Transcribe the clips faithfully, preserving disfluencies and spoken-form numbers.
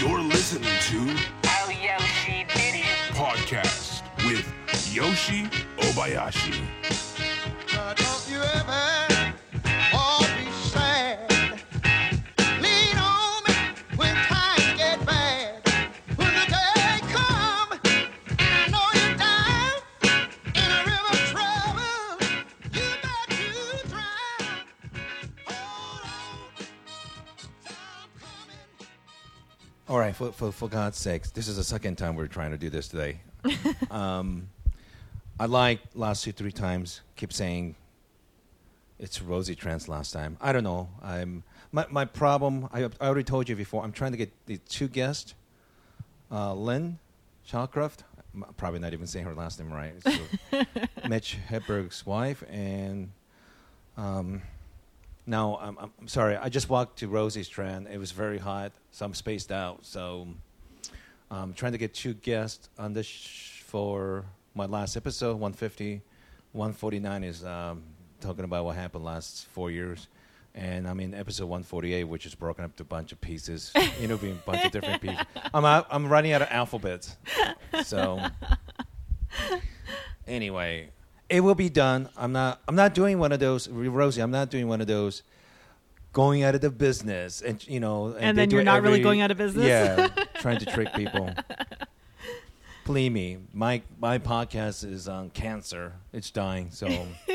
You're listening to How Yoshi Did It Podcast with Yoshi Obayashi. Uh, don't you ever all be sad. Lean on me when times get bad. When the day come and I know you're down in a river of trouble, you got to drown. Hold on, time coming. All right, for, for for God's sakes, this is the second time we're trying to do this today. um, I like last two, three times, keep saying it's Rosie Trans last time. I don't know. I'm my my problem. I, I already told you before. I'm trying to get the two guests, uh, Lynn Shallcroft. I'm probably not even saying her last name right. So Mitch Hedberg's wife, and um, now I'm, I'm sorry. I just walked to Rosie's Trend. It was very hot, so I'm spaced out. So I'm trying to get two guests on this sh- for my last episode, one fifty. one forty-nine is um, talking about what happened last four years. And I'm in episode one forty-eight, which is broken up to a bunch of pieces, interviewing a bunch of different pieces. I'm out, I'm running out of alphabets. So anyway, it will be done. I'm not I'm not doing one of those, Rosie, I'm not doing one of those going out of the business. And, you know, and, And they then do you're not every- really going out of business? Yeah, trying to trick people. Believe me, my my podcast is on cancer. It's dying, so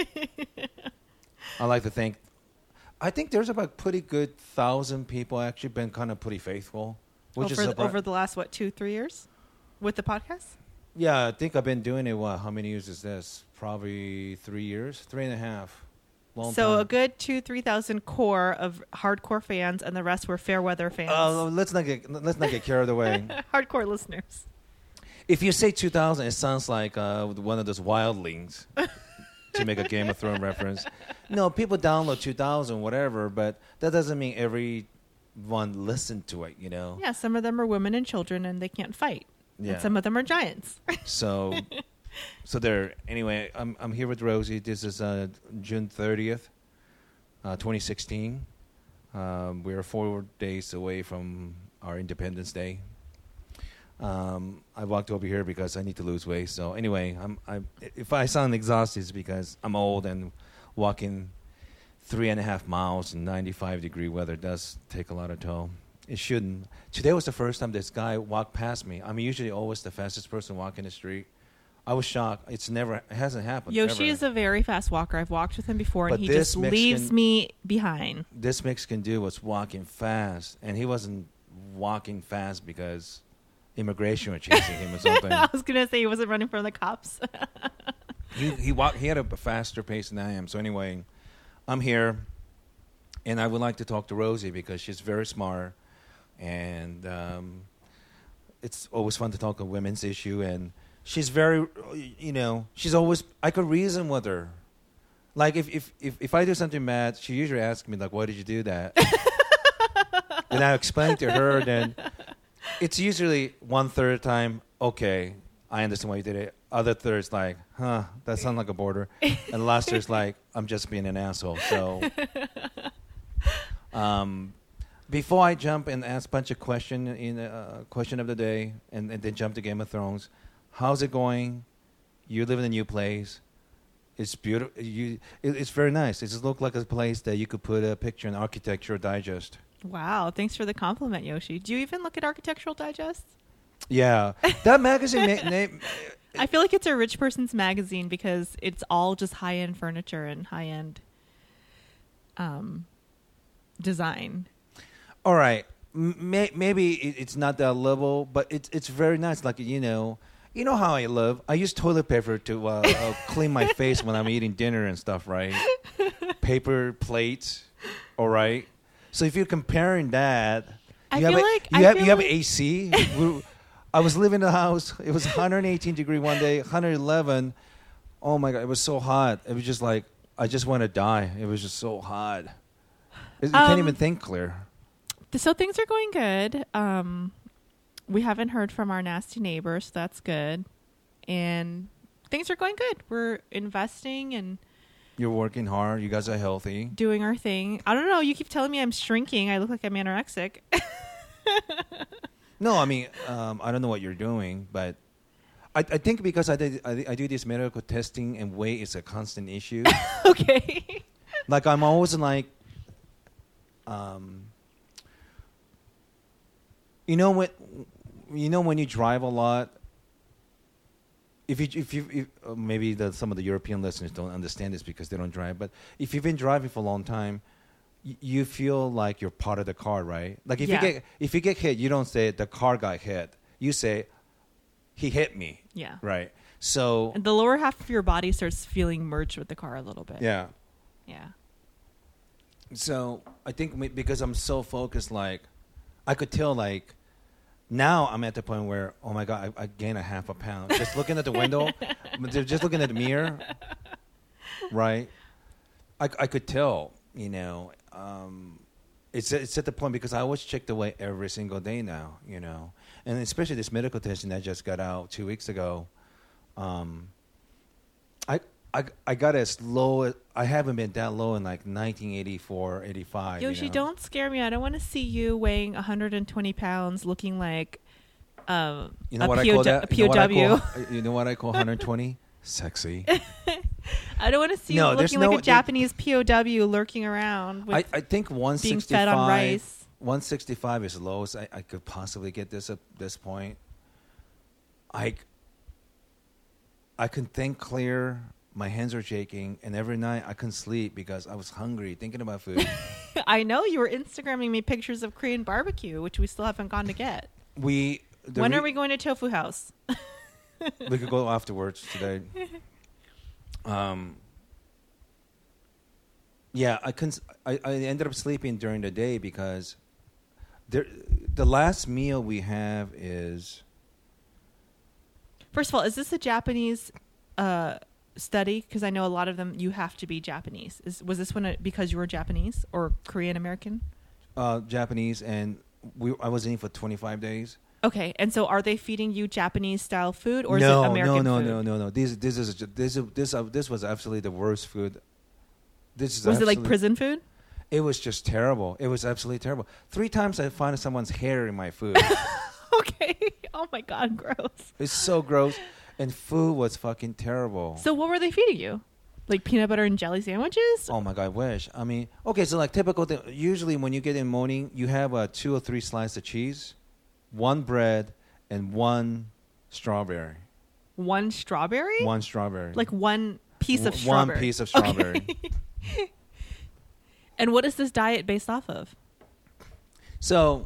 I like to think. I think there's about pretty good thousand people actually been kind of pretty faithful, which over, is the, surpri- over the last, what, two, three years with the podcast? Yeah, I think I've been doing it. What? How many years is this? Probably three years, three and a half. Long So time. a good two, three thousand core of hardcore fans, and the rest were fair weather fans. Uh, let's not get let's not get carried away. Hardcore listeners. If you say two thousand, it sounds like uh, one of those wildlings to make a Game of Thrones reference. No, people download two thousand, whatever, but that doesn't mean everyone listened to it, you know? Yeah, some of them are women and children, and they can't fight. Yeah. And some of them are giants. So, so there. Anyway, I'm I'm here with Rosie. This is uh, June thirtieth, uh, twenty sixteen. Um, we're four days away from our Independence Day. Um, I walked over here because I need to lose weight. So anyway, I'm, I'm, if I sound exhausted, it's because I'm old and walking three and a half miles in ninety-five degree weather does take a lot of toll. It shouldn't. Today was the first time this guy walked past me. I'm usually always the fastest person walking the street. I was shocked. It's never, it hasn't happened. Yoshi ever. is a very fast walker. I've walked with him before, and But he this just Mexican- leaves me behind. This Mexican dude was walking fast, and he wasn't walking fast because immigration were chasing him or something. I was going to say he wasn't running from the cops. he he walked. He had a faster pace than I am. So anyway, I'm here, and I would like to talk to Rosie because she's very smart, and um, it's always fun to talk a women's issue. And she's very, you know, she's always. I could reason with her. Like if if if, if I do something bad, she usually asks me like, "Why did you do that?" And I explain to her. Then it's usually one third time. Okay, I understand why you did it. Other third's like, huh, that sounds like a border. And the last third's like, I'm just being an asshole. So, um, before I jump and ask a bunch of question in uh, question of the day, and, and then jump to Game of Thrones, how's it going? You live in a new place. It's beautiful. You, it, it's very nice. It just looks like a place that you could put a picture in Architectural Digest. Wow, thanks for the compliment, Yoshi. Do you even look at Architectural Digest? Yeah, that magazine. ma- name. I feel like it's a rich person's magazine because it's all just high-end furniture and high-end um, design. All right, M- may- maybe it, it's not that level, but it's it's very nice. Like you know, you know how I live. I use toilet paper to uh, uh, clean my face when I'm eating dinner and stuff, right? Paper plates, all right. So if you're comparing that, I you have feel a, like- you I have feel you have like- A C. We- I was living in a house. It was one hundred eighteen degree one day, one hundred eleven. Oh my god, it was so hot. It was just like I just want to die. It was just so hot. You Um, can't even think clear. So things are going good. Um, we haven't heard from our nasty neighbors, so that's good. And things are going good. We're investing and You're working hard. You guys are healthy. doing our thing. I don't know. You keep telling me I'm shrinking. I look like I'm anorexic. No, I mean, um, I don't know what you're doing, but I, I think because I did, I, I do this medical testing and weight is a constant issue. Okay. Like I'm always like, um, you know when, you know when you drive a lot. If you if you if, uh, maybe the, some of the European listeners don't understand this because they don't drive, but if you've been driving for a long time, y- you feel like you're part of the car, right? Like if Yeah. you get if you get hit, you don't say the car got hit. You say he hit me. Yeah. Right. So And the lower half of your body starts feeling merged with the car a little bit. yeah. Yeah. So I think ma- because I'm so focused, like I could tell, like now I'm at the point where oh my god, I, I gained a half a pound just looking at the window, just looking at the mirror, right? I, I could tell, you know. Um, it's it's at the point because I always check the weight every single day now, you know, and especially this medical testing that just got out two weeks ago. Um, I. I, I got as low as I haven't been that low in like nineteen eighty-four, eighty-five. Yoshi, you know? don't scare me. I don't want to see you weighing one hundred twenty pounds looking like um, You know a, what I P O call W that? a You know what I P O W. call, you know what I call one hundred twenty? Sexy. I don't want to see No, you there's looking like no- a Japanese P O W lurking around with I, I think one being sixty-five. fed on rice. one sixty-five is the lowest I, I could possibly get this at this point. I, I can think clear. My hands are shaking, and every night I couldn't sleep because I was hungry, thinking about food. I know you were Instagramming me pictures of Korean barbecue, which we still haven't gone to get. we the When re- are we going to Tofu House? We could go afterwards today. Um. Yeah, I couldn't. I, I ended up sleeping during the day because there. The last meal we have is First of all, is this a Japanese uh, study? Because I know a lot of them, you have to be Japanese. Is, was this one a, because you were Japanese or Korean American? uh, Japanese, and we. I was in for twenty-five days. Okay, and so are they feeding you Japanese style food or no, is it American no, no, food? no, no, no. This, this is this, is- this, uh, this was absolutely the worst food. This is Was it like absolute- prison food? It was just terrible. It was absolutely terrible. Three times I found someone's hair in my food. Okay. Oh my God, gross. It's so gross, and food was fucking terrible. So what were they feeding you? Like peanut butter and jelly sandwiches? Oh my god, I wish. I mean, okay, so like typical thing. Usually, when you get in morning, you have uh, two or three slices of cheese, one bread, and one strawberry. One strawberry? One strawberry. Like one piece of W- strawberry. One piece of Okay. strawberry. And what is this diet based off of? So,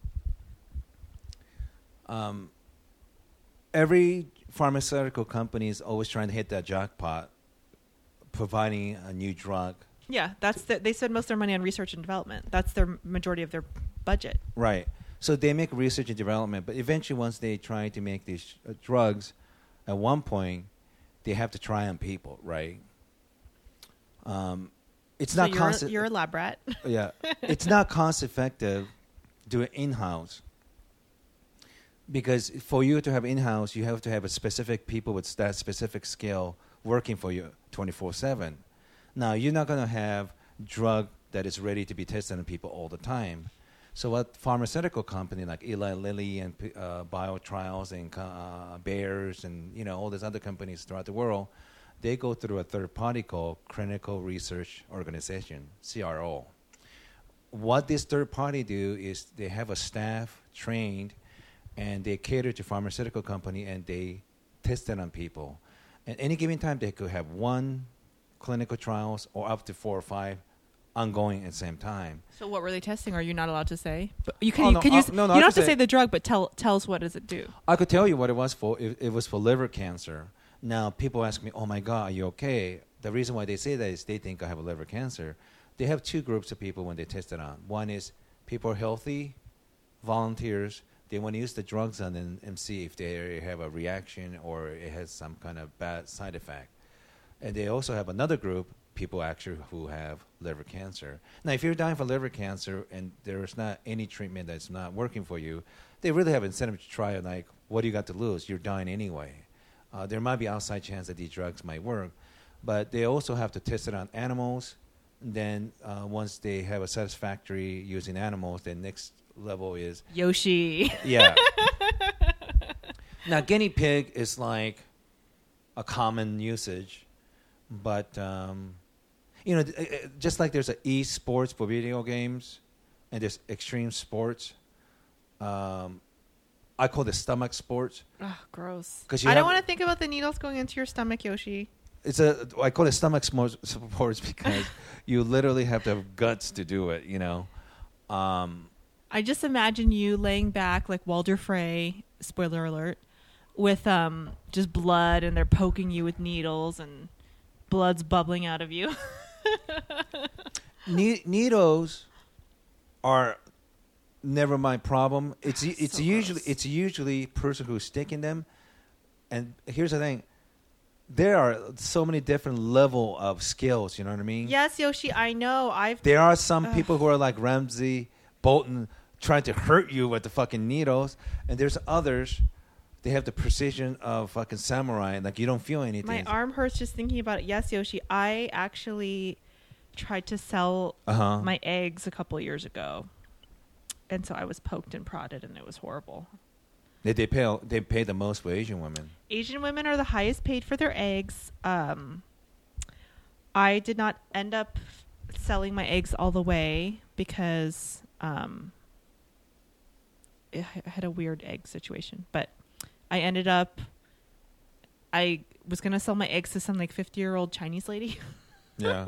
um, every pharmaceutical company is always trying to hit that jackpot, providing a new drug. Yeah, that's the, they spend most of their money on research and development. That's their majority of their budget. Right. So they make research and development, but eventually, once they try to make these uh, drugs, at one point, they have to try on people, right? Um, it's So not you're, cost. you're a lab rat. Yeah, it's not cost effective do it in house because for you to have in house, you have to have a specific people with that specific skill working for you twenty-four seven. Now you're not going to have drug that is ready to be tested on people all the time. So what pharmaceutical company like Eli Lilly and uh, BioTrials and uh, Bayer's and you know all these other companies throughout the world, they go through a third party called Clinical Research Organization, C R O. What this third party do is they have a staff trained, and they cater to pharmaceutical company and they test it on people. At any given time, they could have one clinical trials or up to four or five ongoing at the same time. So what were they testing? Are you not allowed to say? But you can. Oh, you no, can uh, use. no, no, you I don't have can to say- say the drug, but tell tell us what does it do? I could tell you what it was for. It, it was for liver cancer. Now, people ask me, oh, my God, are you okay? The reason why they say that is they think I have a liver cancer. They have two groups of people when they test it on. One is people are healthy, volunteers. They want to use the drugs on them and see if they have a reaction or it has some kind of bad side effect. And they also have another group, people actually who have liver cancer. Now, if you're dying from liver cancer and there's not any treatment that's not working for you, they really have incentive to try it. Like, what do you got to lose? You're dying anyway. Uh, there might be outside chance that these drugs might work, but they also have to test it on animals. Then uh, once they have a satisfactory using animals, then next level is. Yoshi. Yeah. Now, guinea pig is like a common usage, but um, you know, uh, uh, just like there's a e-sports for video games, and there's extreme sports. Um, I call it stomach sports. Ugh, gross. 'Cause you I don't have- want to think about the needles going into your stomach, Yoshi. It's a I call it stomach smo- sports because you literally have to have guts to do it. You know. Um, I just imagine you laying back like Walter Frey, spoiler alert, with um just blood, and they're poking you with needles, and blood's bubbling out of you. ne- needles are never my problem. It's it's So usually gross. it's usually person who's sticking them. And here's the thing: there are so many different level of skills. You know what I mean? Yes, Yoshi, I know. I've There are some Ugh. people who are like Ramsey Bolton trying to hurt you with the fucking needles, and there's others. They have the precision of fucking samurai. Like you don't feel anything. my arm hurts just thinking about it. Yes, Yoshi, I actually tried to sell Uh-huh. my eggs a couple years ago, and so I was poked and prodded, and it was horrible. They they pay they pay the most for Asian women. Asian women are the highest paid for their eggs. Um, I did not end up selling my eggs all the way because um, I I had a weird egg situation. But I ended up, I was going to sell my eggs to some like fifty-year-old Chinese lady. Yeah.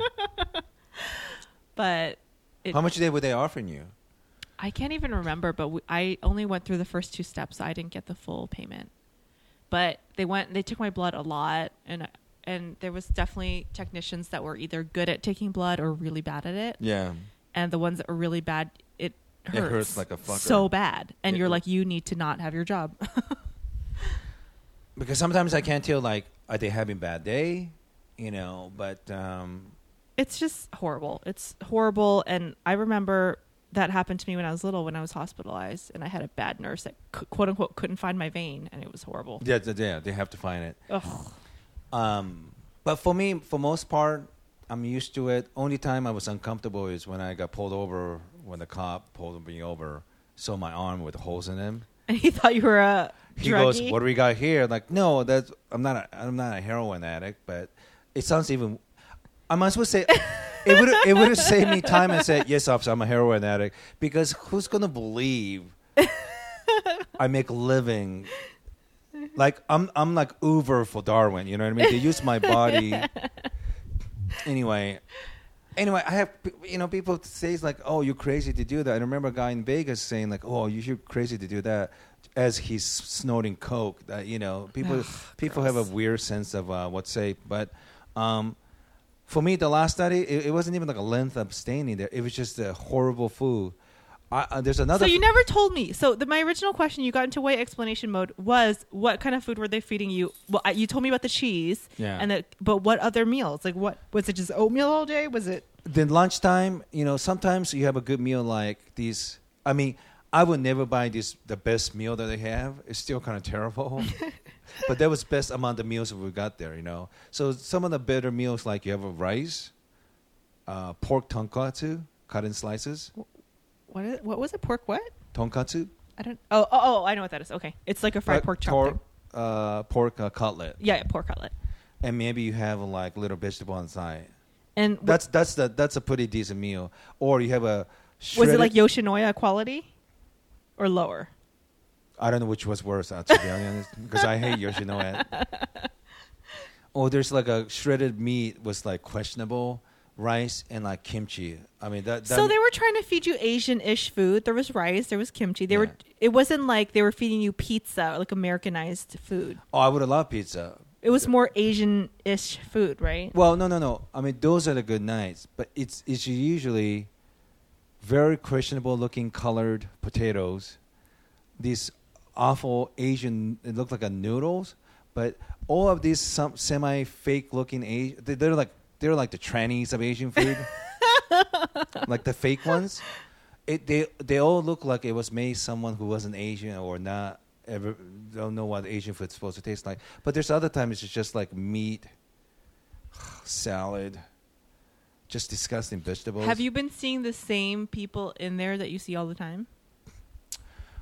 But it, How much they were they offering you? I can't even remember, but we, I only went through the first two steps. So I didn't get the full payment. But they went, they took my blood a lot, and and there was definitely technicians that were either good at taking blood or really bad at it. Yeah. And the ones that were really bad, it hurts, It hurts like a fucker. so bad, and It- you're like, you need to not have your job. Because sometimes I can't tell, like, are they having a bad day? You know, but um, It's just horrible. It's horrible, and I remember that happened to me when I was little, when I was hospitalized, and I had a bad nurse that c- quote unquote couldn't find my vein, and it was horrible. yeah, th- yeah, they have to find it. Ugh. Um, but for me, for most part, I'm used to it. Only time I was uncomfortable is when I got pulled over, when the cop pulled me over, saw my arm with holes in them. And he thought you were a He druggie. goes, "What do we got here?" Like, no, that's I'm not. A, I'm not a heroin addict, but it sounds even. I might as well say it would. It would have saved me time and said, "Yes, officer, I'm a heroin addict." Because who's gonna believe I make a living? Like I'm. I'm like Uber for Darwin. You know what I mean? They use my body. Anyway. Anyway, I have, you know, people say like, "Oh, you're crazy to do that." I remember a guy in Vegas saying like, "Oh, you're crazy to do that," as he's snorting coke. That you know, people Ugh, people have a gross. weird sense of uh, what's safe. But um, for me, the last study, it, it wasn't even like a length of abstaining there. It was just a horrible food. I, uh, there's another. So you f- never told me. So the, my original question, you got into white explanation mode, was what kind of food were they feeding you? Well, I, you told me about the cheese. Yeah. And the, but what other meals? Like what was it? Just oatmeal all day? Was it? Then lunchtime, you know, sometimes you have a good meal like these. I mean, I would never buy this the best meal that they have. It's still kind of terrible. But that was best among the meals that we got there, you know. So some of the better meals, like you have a rice, uh, pork tonkatsu, cut in slices. What? Is, what was it? Pork what? Tonkatsu. I don't. Oh, oh, oh! I know what that is. Okay, it's like a fried Like pork chop. tor- thing. uh, pork uh, cutlet. Yeah, yeah, pork cutlet. And maybe you have like little vegetable on the side. And wh- That's that's the that's a pretty decent meal. Or you have a was shredded, it like Yoshinoya quality, or lower? I don't know which was worse, uh, to be honest, because I hate Yoshinoya. Oh, there's like a shredded meat was like questionable, rice and like kimchi. I mean that. that So they were trying to feed you Asian-ish food. There was rice. There was kimchi. They were. Yeah. It wasn't like they were feeding you pizza, like Americanized food. Oh, I would have loved pizza. It was more Asian-ish food, right? Well, no, no, no. I mean, those are the good nights, but it's it's usually very questionable looking colored potatoes. These awful Asian. It looked like a noodles, but all of these some semi fake looking Asian. They're like they're like the trannies of Asian food, like the fake ones. It they they all look like it was made someone who wasn't Asian or not ever don't know what Asian food's supposed to taste like. But there's other times it's just like meat, salad, just disgusting vegetables. Have you been seeing the same people in there that you see all the time?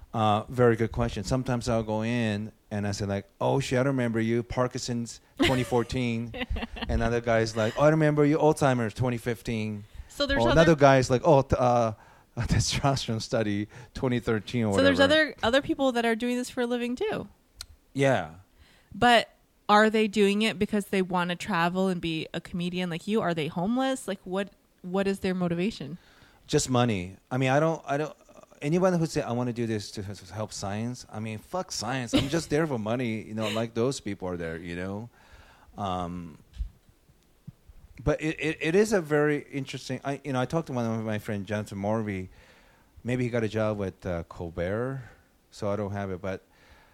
Uh, very good question. Sometimes I'll go in and I say like, "Oh shit, I remember you, Parkinson's twenty fourteen," and other guys like, "Oh, I remember you, Alzheimer's twenty fifteen." So there's or other another guy's like, "Oh, t- uh, a testosterone study twenty thirteen or so whatever." there's other other people that are doing this for a living too. Yeah. But are they doing it because they want to travel and be a comedian like you? Are they homeless? Like what what is their motivation? Just money. I mean, I don't, I don't. Anyone who say I want to do this to h- help science, I mean, fuck science. I'm just there for money. You know, like those people are there. You know, um, but it, it, it is a very interesting. I you know I talked to one of my friend Jonathan Morby. Maybe he got a job with uh, Colbert, so I don't have it. But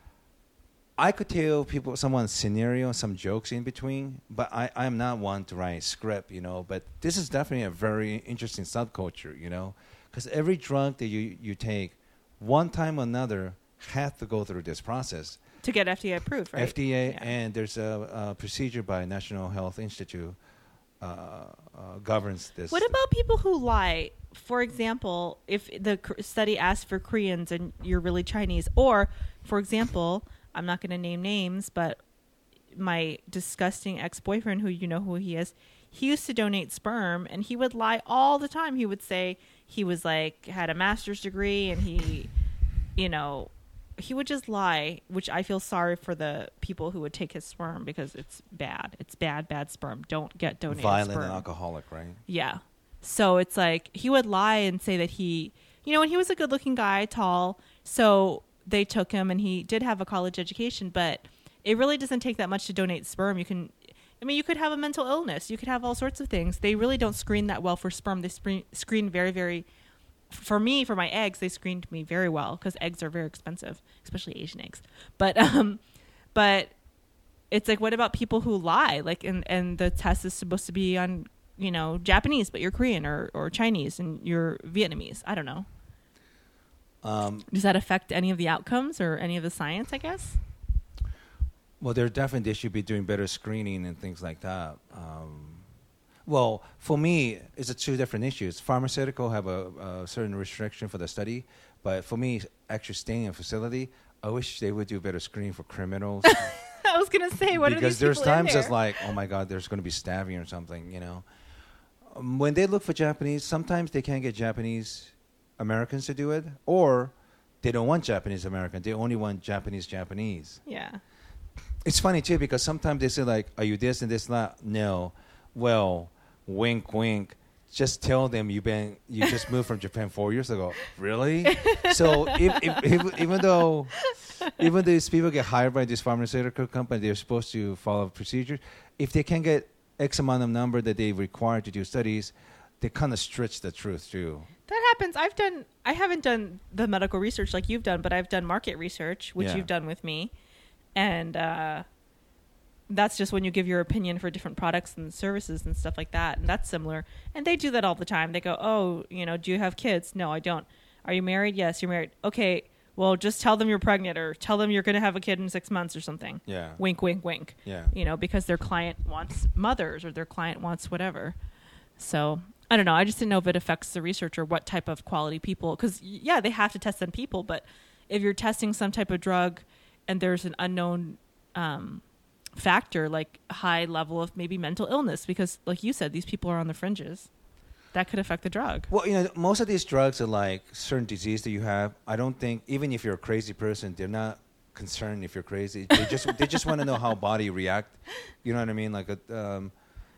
I could tell people someone's scenario, some jokes in between. But I I am not one to write script. You know, but this is definitely a very interesting subculture. You know. Because every drug that you, you take, one time or another, has to go through this process. To get F D A approved, right? F D A, Yeah. and there's a, a procedure by National Health Institute uh, uh, governs this. What about people who lie? For example, if the cr- study asks for Koreans and you're really Chinese, or, for example, I'm not going to name names, but my disgusting ex-boyfriend, who you know who he is, he used to donate sperm, and he would lie all the time. He would say he was like had a master's degree, and he, you know, he would just lie. Which I feel sorry for the people who would take his sperm because it's bad. It's bad, bad sperm. Don't get donated violent sperm. and alcoholic, right? Yeah. So it's like he would lie and say that he, you know, and he was a good-looking guy, tall. So they took him, and he did have a college education, but it really doesn't take that much to donate sperm. You can. I mean, you could have a mental illness. You could have all sorts of things. They really don't screen that well for sperm. They screen, screen very, very... For me, for my eggs, they screened me very well because eggs are very expensive, especially Asian eggs. But um, but it's like, what about people who lie? Like, and, and the test is supposed to be on, you know, Japanese, but you're Korean, or, or Chinese, and you're Vietnamese. I don't know. Um, Does that affect any of the outcomes or any of the science, I guess? well, there definitely they should be doing better screening and things like that. Um, well, for me, it's a two different issues. Pharmaceutical have a, a certain restriction for the study, but for me, actually staying in a facility, I wish they would do better screening for criminals. I was going to say, what are because these there's people in times there? it's like, oh my God, there's going to be stabbing or something, you know. Um, when they look for Japanese, sometimes they can't get Japanese Americans to do it, or they don't want Japanese American. They only want Japanese Japanese. Yeah. It's funny too because sometimes they say like, "Are you this and this?" Not no. Well, wink, wink. Just tell them you've been you just moved from Japan four years ago. Really? So if, if, if, even though even though these people get hired by this pharmaceutical company, they're supposed to follow procedures. If they can get X amount of number that they require to do studies, they kind of stretch the truth too. That happens. I've done, I haven't done the medical research like you've done, but I've done market research, which Yeah. you've done with me. And uh, that's just when you give your opinion for different products and services and stuff like that. And that's similar. And they do that all the time. They go, oh, you know, do you have kids? No, I don't. Are you married? Yes, you're married. Okay, well, just tell them you're pregnant or tell them you're going to have a kid in six months or something. Yeah. Wink, wink, wink. Yeah. You know, because their client wants mothers or their client wants whatever. So I don't know. I just didn't know if it affects the research or what type of quality people. Because, yeah, they have to test on people. But if you're testing some type of drug and there's an unknown um, factor, like a high level of maybe mental illness, because, like you said, these people are on the fringes, that could affect the drug. Well, you know, most of these drugs are like certain disease that you have. I don't think, even if you're a crazy person, they're not concerned if you're crazy. They just they just want to know how body react. You know what I mean? Like, a, um,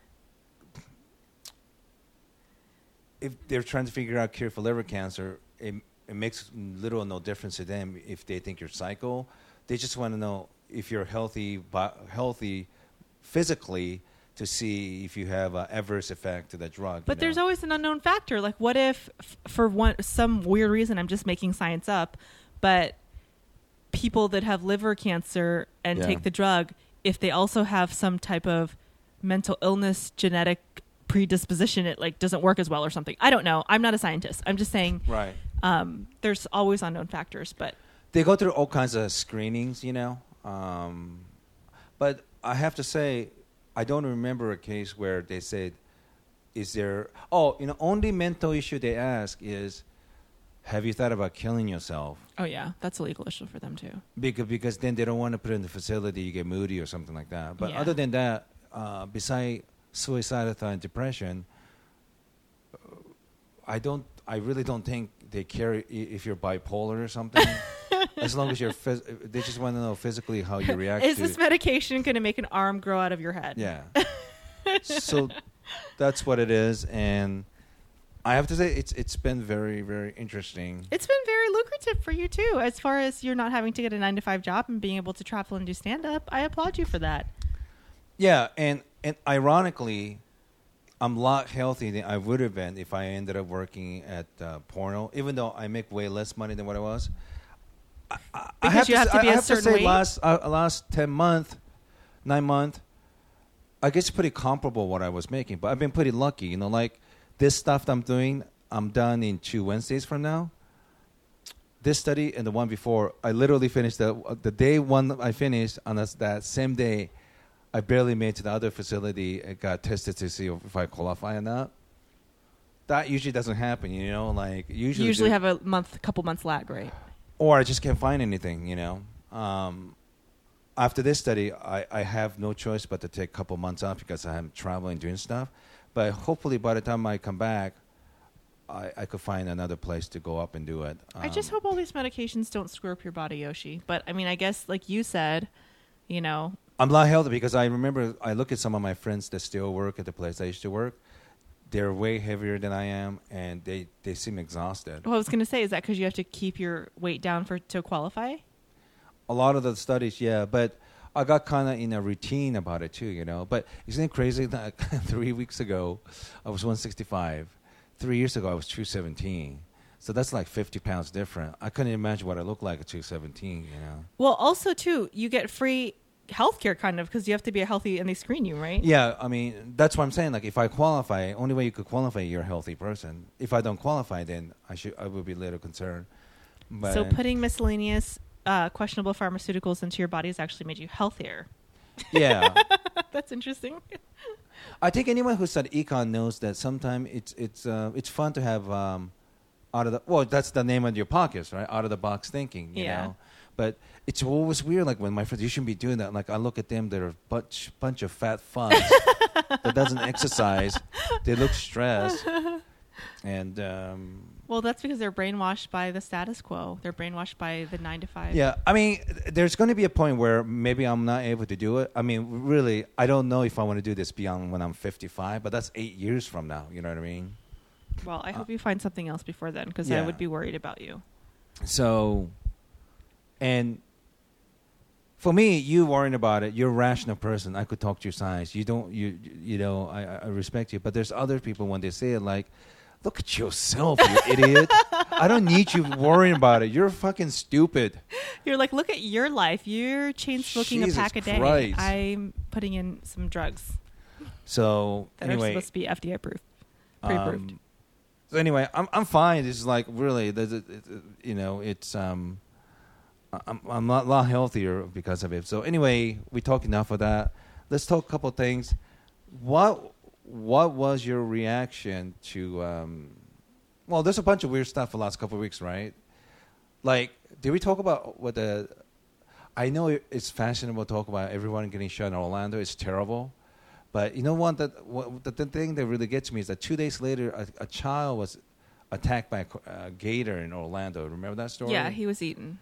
if they're trying to figure out cure for liver cancer, it, it makes little or no difference to them if they think you're psycho. They just want to know if you're healthy, bi- healthy physically, to see if you have an adverse effect to that drug. But you there's know? always an unknown factor. Like, what if, f- for one some weird reason, I'm just making science up, but people that have liver cancer and Yeah. take the drug, if they also have some type of mental illness, genetic predisposition, it like doesn't work as well or something. I don't know. I'm not a scientist. I'm just saying. Right. Um, there's always unknown factors, but They go through all kinds of screenings, you know. Um, but I have to say, I don't remember a case where they said, is there... Oh, you know, only mental issue they ask is, have you thought about killing yourself? Oh yeah, that's a legal issue for them too. Because because then they don't want to put it in the facility. You get moody or something like that. But Yeah. other than that, uh, beside suicidal thought and depression, uh, I don't. I really don't think they care i- if you're bipolar or something. As long as you're, phys- they just want to know physically how you react. Is to this medication going to make an arm grow out of your head? Yeah. So that's what it is, and I have to say it's it's been very very interesting. It's been very lucrative for you too, as far as you're not having to get a nine to five job and being able to travel and do stand up. I applaud you for that. Yeah, and and ironically, I'm a lot healthier than I would have been if I ended up working at uh, porno. Even though I make way less money than what I was. I, I Because have you to, have s- to be I a have certain to say weight? last uh, last ten month, nine month, I guess pretty comparable what I was making. But I've been pretty lucky, you know. Like this stuff that I'm doing, I'm done in two Wednesdays from now. This study and the one before, I literally finished the the day one I finished on this, that same day. I barely made it to the other facility and got tested to see if I qualify or not. That usually doesn't happen, you know. Like usually, You usually the- have a month, couple months lag, right? or I just can't find anything, you know. Um, after this study, I, I have no choice but to take a couple months off because I'm traveling doing stuff. But hopefully by the time I come back, I, I could find another place to go up and do it. I just Um, hope all these medications don't screw up your body, Yoshi. But I mean, I guess like you said, you know, I'm not healthy because I remember I look at some of my friends that still work at the place I used to work. They're way heavier than I am, and they, they seem exhausted. what I was going to say is that because you have to keep your weight down for to qualify. A lot of the studies, yeah, but I got kind of in a routine about it too, you know. But isn't it crazy that three weeks ago I was one sixty-five, three years ago I was two seventeen, so that's like fifty pounds different. I couldn't imagine what I look like at two seventeen, you know. Well, also too, you get free healthcare kind of because you have to be healthy and they screen you, right? Yeah, I mean that's what I'm saying. Like if I qualify, only way you could qualify, you're a healthy person. If I don't qualify, then I should I would be a little concerned. But So putting miscellaneous uh, questionable pharmaceuticals into your body has actually made you healthier. yeah. That's interesting. I think anyone who studied econ knows that sometimes it's it's uh, it's fun to have um, out of the well that's the name of your podcast, right? Out of the box thinking, you Yeah. know. But it's always weird. Like when my friends, you shouldn't be doing that. Like I look at them, they're a bunch bunch of fat fucks that doesn't exercise. They look stressed, and um, Well, that's because they're brainwashed by the status quo. They're brainwashed by the nine to five. yeah. I mean, there's going to be a point where maybe I'm not able to do it. I mean, really, I don't know if I want to do this beyond when I'm fifty-five. But that's eight years from now. You know what I mean? Well, I hope you find something else before then because I Yeah. would be worried about you. So, and for me, you worrying about it. You're a rational person. I could talk to your science. You don't. You you know. I, I respect you. But there's other people when they say it like, look at yourself, you idiot. I don't need you worrying about it. You're fucking stupid. You're like, look at your life. You're chain smoking a Jesus pack a day. Christ. I'm putting in some drugs So that are anyway, supposed to be F D A approved, pre-approved. um, so anyway, I'm I'm fine. It's like really, there's a- it- it- you know, it's um, I'm I'm a lot healthier because of it. So anyway, we talked enough of that. Let's talk a couple things. What what was your reaction to? Um, well, there's a bunch of weird stuff the last couple of weeks, right? Like, did we talk about what the? I know it- it's fashionable to talk about everyone getting shot in Orlando. It's terrible. But you know what? That what, the, the thing that really gets me is that two days later, a, a child was attacked by a co- a gator in Orlando. Remember that story? Yeah, he was eaten.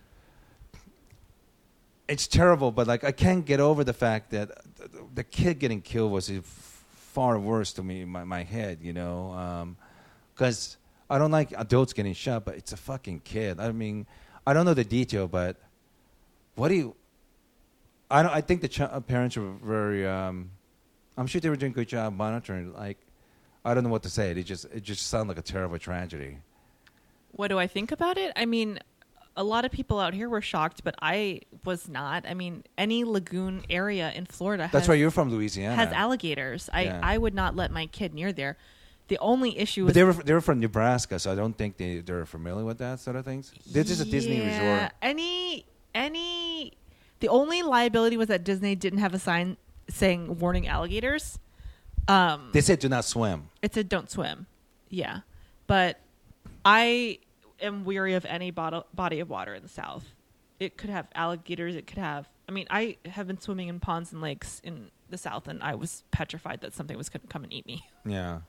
It's terrible, but like I can't get over the fact that the, the kid getting killed was f- far worse to me in my, my head. You know, because I don't like adults getting shot, but it's a fucking kid. I mean, I don't know the detail, but what do you? I don't. I think the ch- parents were very. Um, I'm sure they were doing a good job monitoring. Like, I don't know what to say. It just it just sounded like a terrible tragedy. What do I think about it? I mean, a lot of people out here were shocked, but I was not. I mean, any lagoon area in Florida That's has, why you're from Louisiana. has alligators. I, Yeah. I would not let my kid near there. The only issue But was they were they were from Nebraska, so I don't think they they're familiar with that sort of things. This is a Disney Yeah, resort. Any any the only liability was that Disney didn't have a sign saying warning alligators. Um They said do not swim. it said don't swim. Yeah. But I am weary of any body, body of water in the South. It could have alligators. It could have. I mean, I have been swimming in ponds and lakes in the South, and I was petrified that something was going to come and eat me. Yeah.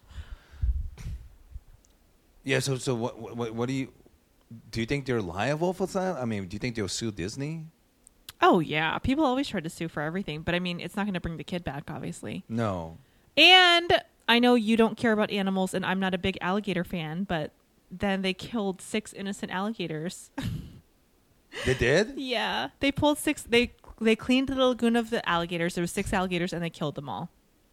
Yeah. So, so what, what? What do you? Do you think they're liable for that? I mean, do you think they'll sue Disney? Oh yeah, people always try to sue for everything, but I mean, it's not going to bring the kid back, obviously. No. And I know you don't care about animals, and I'm not a big alligator fan, but then they killed six innocent alligators. They did? Yeah, they pulled six. They they cleaned the lagoon of the alligators. There were six alligators, and they killed them all.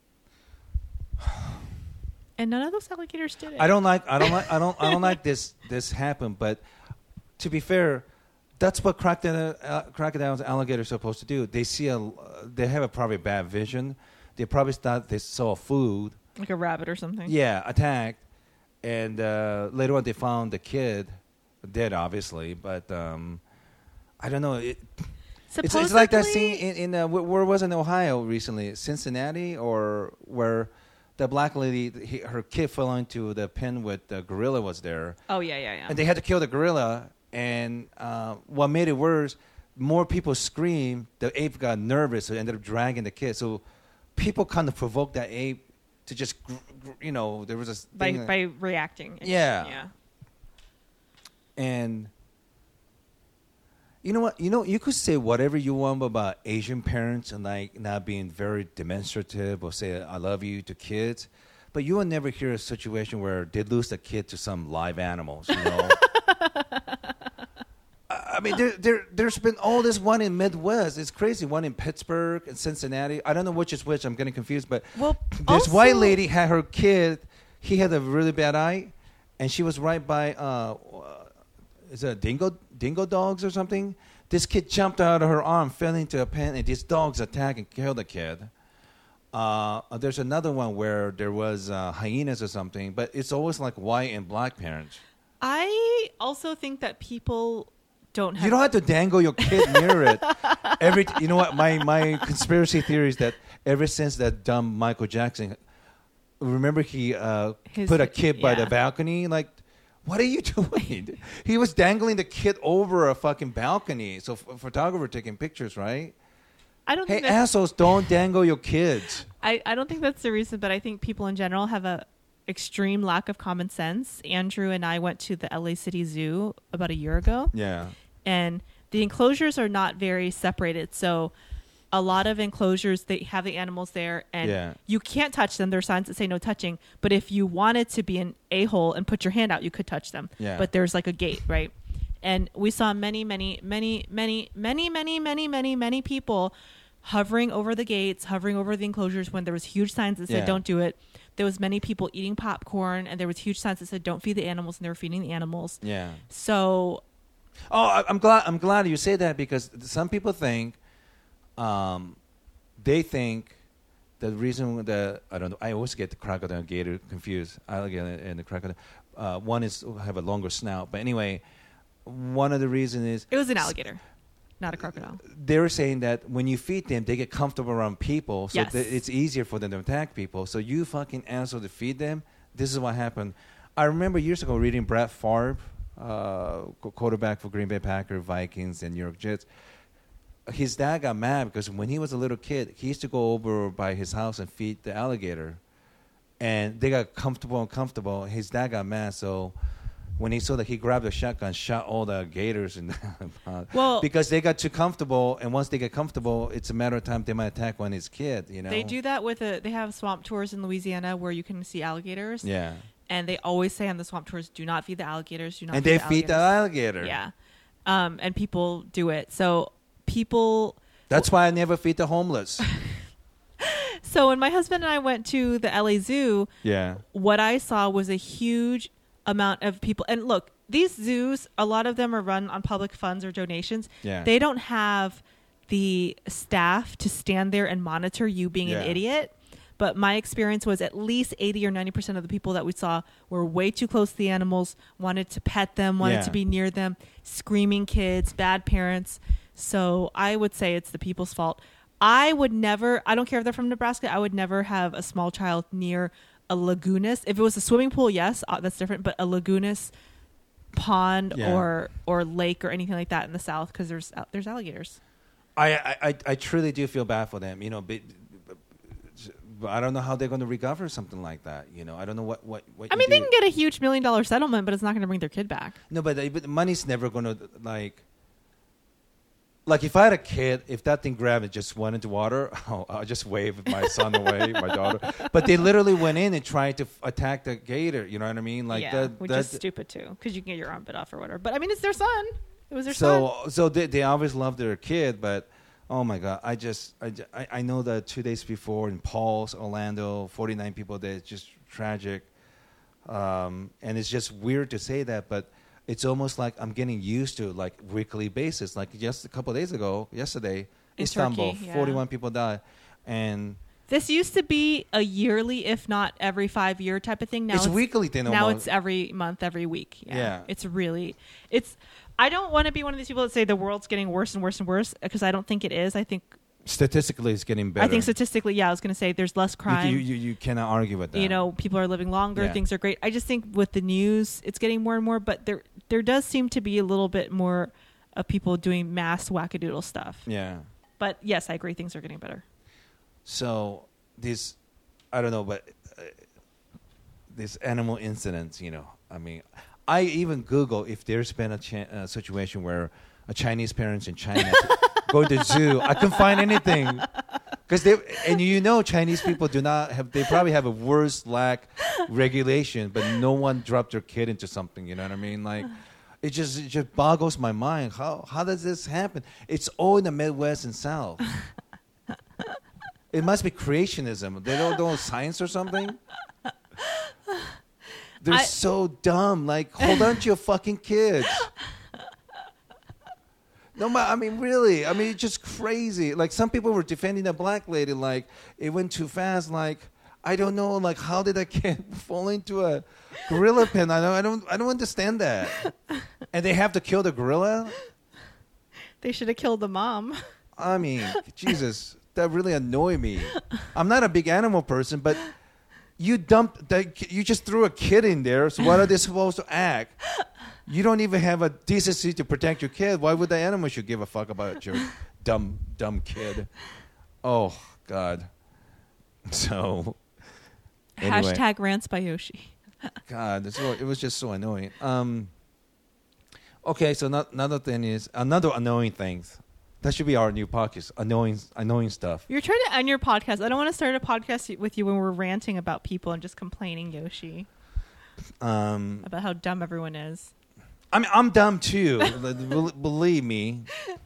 And none of those alligators did it. I don't like. I don't like. I don't. I don't like this. This happened. But to be fair, that's what crocodile, uh, crocodiles, and alligators are supposed to do. They see a. They have a probably bad vision. They probably thought they saw food. Like a rabbit or something. Yeah, attacked, and uh, later on they found the kid dead, obviously. But um, I don't know. It, it's, it's like that scene in, in uh, where, where was it in Ohio recently, Cincinnati, or where the black lady, he, her kid fell into the pen with the gorilla was there. Oh yeah, yeah, yeah. And they had to kill the gorilla. And uh, what made it worse, more people screamed. The ape got nervous, so it ended up dragging the kid. So people kind of provoked that ape to just, gr- gr- you know, there was a by thing by reacting. Yeah. Yeah. And you know what? You know, you could say whatever you want about Asian parents and like not being very demonstrative or say "I love you" to kids, but you will never hear a situation where they lose a kid to some live animals. You know. I mean, there, there, there's been all this one in Midwest. It's crazy. One in Pittsburgh and Cincinnati. I don't know which is which. I'm getting confused. But Well, this also- white lady had her kid. He had a really bad eye, and she was right by. Uh, is it dingo dingo dogs or something? This kid jumped out of her arm, fell into a pen, and these dogs attacked and killed the kid. Uh, there's another one where there was uh, hyenas or something, but it's always like white and black parents. I also think that people don't have. You don't have to dangle your kid near it. Every, you know what? My my conspiracy theory is that ever since that dumb Michael Jackson, remember he uh, His- put a kid by the yeah. balcony. Like, what are you doing? He was dangling the kid over a fucking balcony. So a photographer taking pictures, right? I don't Hey, think that's, assholes! Don't dangle your kids. I, I don't think that's the reason, but I think people in general have a extreme lack of common sense. Andrew and I went to the L A City Zoo about a year ago. Yeah. And the enclosures are not very separated. So a lot of enclosures, they have the animals there, and Yeah. you can't touch them. There are signs that say no touching. But if you wanted to be an a-hole and put your hand out, you could touch them. Yeah. But there's like a gate, right? And we saw many, many, many, many, many, many, many, many, many people hovering over the gates, hovering over the enclosures when there was huge signs that said Yeah. don't do it. There was many people eating popcorn, and there was huge signs that said don't feed the animals, and they were feeding the animals. Yeah. So Oh, I- I'm glad. I'm glad you say that because some people think, um, they think the reason that I don't know. I always get the crocodile and gator confused. Alligator and the crocodile. Uh, one is have a longer snout, but anyway, one of the reasons is it was an alligator, not a crocodile. they're saying that when you feed them, they get comfortable around people, so Yes. that it's easier for them to attack people. So you fucking asshole to feed them. This is what happened. I remember years ago reading Brett Favre, uh, qu- quarterback for Green Bay Packers, Vikings, and New York Jets. His dad got mad because when he was a little kid, he used to go over by his house and feed the alligator, and they got comfortable and comfortable. His dad got mad, so when he saw that, he grabbed a shotgun, shot all the gators, and Well- because they got too comfortable, and once they get comfortable, it's a matter of time they might attack one of his kid. You know, They do that with a. They have swamp tours in Louisiana where you can see alligators. Yeah, And they always say on the swamp tours, "Do not feed the alligators. Do not." and feed they the feed the alligators." alligator. Yeah, um, and people do it. So people. That's why I never feed the homeless. So when my husband and I went to the L A Zoo, Yeah, what I saw was a huge amount of people. And look, these zoos, a lot of them are run on public funds or donations. Yeah. They don't have the staff to stand there and monitor you being Yeah. an idiot. But my experience was at least eighty or ninety percent of the people that we saw were way too close to the animals, wanted to pet them, wanted Yeah. to be near them, screaming kids, bad parents. So I would say it's the people's fault. I would never, I don't care if they're from Nebraska, I would never have a small child near a lagoonist. If it was a swimming pool, yes, uh, that's different. But a lagoonist, pond Yeah. or or lake or anything like that in the South because there's there's alligators. I, I, I, I truly do feel bad for them. You know, but, but I don't know how they're going to recover something like that. You know, I don't know what what. what I you mean, they do. can get a huge million dollar settlement, but it's not going to bring their kid back. No, but, but the money's never going to like. Like if I had a kid, if that thing grabbed and just went into water, oh, I'll just wave my son away, my daughter. But they literally went in and tried to f- attack the gator. You know what I mean? Like yeah, that. which that, is stupid too, because you can get your arm bit off or whatever. But I mean, it's their son. It was their son. So, so they, they always love their kid, but oh my God, I just, I, ju- I, I know that two days before in Paul's, Orlando, forty-nine people dead. It's just tragic, um, and it's just weird to say that, but it's almost like I'm getting used to like weekly basis. Like just a couple of days ago, yesterday, In Istanbul, Turkey, yeah. forty-one people died, and This used to be a yearly, if not every five year type of thing. Now it's, weekly thing. Now almost. it's every month, every week. Yeah. Yeah. It's really, it's, I don't want to be one of these people that say the world's getting worse and worse and worse because I don't think it is. I think, statistically it's getting better. I think statistically, yeah, I was going to say there's less crime. You, you, you, you cannot argue with that. You know, people are living longer. Yeah. Things are great. I just think with the news, it's getting more and more, but there, there does seem to be a little bit more of people doing mass wackadoodle stuff. Yeah. But yes, I agree. Things are getting better. So this, I don't know, but uh, this animal incidents, you know, I mean, I even Google if there's been a cha- uh, situation where a Chinese parents in China go to the zoo. I couldn't find anything because they and you know Chinese people do not have. They probably have a worse lack regulation, but no one dropped their kid into something. You know what I mean? Like. It just it just boggles my mind. How how does this happen? It's all in the Midwest and South. It must be creationism. They don't know science or something. They're I- so dumb. Like, hold on to your fucking kids. No, ma- I mean, really. I mean, it's just crazy. Like, some people were defending a black lady. Like, it went too fast. Like, I don't know. Like, how did that kid fall into a gorilla pen? I don't. I don't. I don't understand that. And they have to kill the gorilla. They should have killed the mom. I mean, Jesus, that really annoyed me. I'm not a big animal person, but you dumped. That, you just threw a kid in there. So what are they supposed to act? You don't even have a decency to protect your kid. Why would the animal should give a fuck about your dumb, dumb kid? Oh God. So. Anyway. Hashtag rants by Yoshi. God, it's so, it was just so annoying. Um, okay, so not, another thing is another annoying things. That should be our new podcast. Annoying, annoying stuff. You're trying to end your podcast. I don't want to start a podcast with you when we're ranting about people and just complaining, Yoshi, Um, about how dumb everyone is. I mean, I'm dumb too. Bel- Believe me.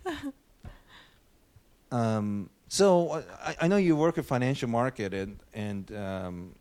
Um, so I, I know you work at financial market, and and um,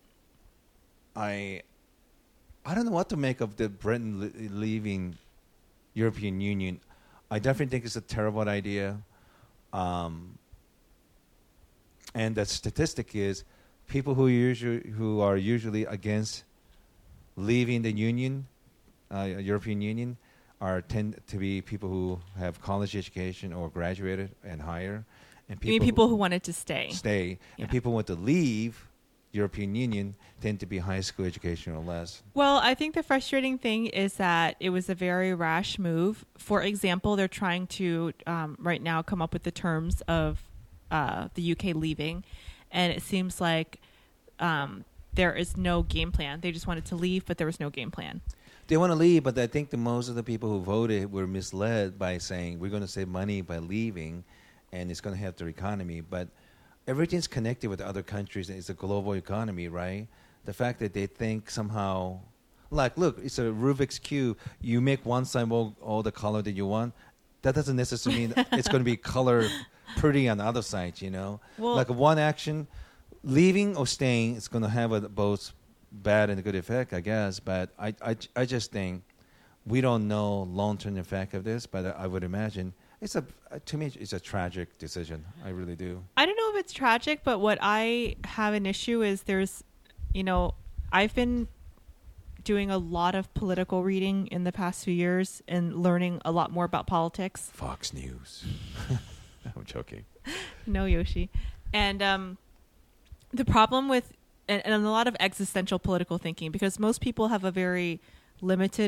I I don't know what to make of the Britain li- leaving European Union. I definitely think it's a terrible idea. Um, and the statistic is people who usually who are usually against leaving the union, uh, European Union, are tend to be people who have college education or graduated and higher, and people You mean people who wanted to stay? stay, Yeah. and people who want to leave European Union tend to be high school education or less. Well, I think the frustrating thing is that it was a very rash move. For example, they're trying to um, right now come up with the terms of uh, the U K leaving, and it seems like um, there is no game plan. They just wanted to leave, but there was no game plan. They want to leave, but I think the most of the people who voted were misled by saying we're going to save money by leaving, and it's going to help their economy. But everything's connected with other countries. It's a global economy, right? The fact that they think somehow, like, look, it's a Rubik's Cube. You make one side all, all the color that you want. That doesn't necessarily mean it's going to be color pretty on the other side, you know? Well- like one action, leaving or staying, it's going to have a, both bad and good effect, I guess. But I, I, I just think we don't know long-term effect of this, but I would imagine it's a, to me, it's a tragic decision. I really do. I don't know if it's tragic, but what I have an issue is there's, you know, I've been doing a lot of political reading in the past few years and learning a lot more about politics. Fox News. I'm joking. No, Yoshi. And um, the problem with, and, and a lot of existential political thinking, because most people have a very limited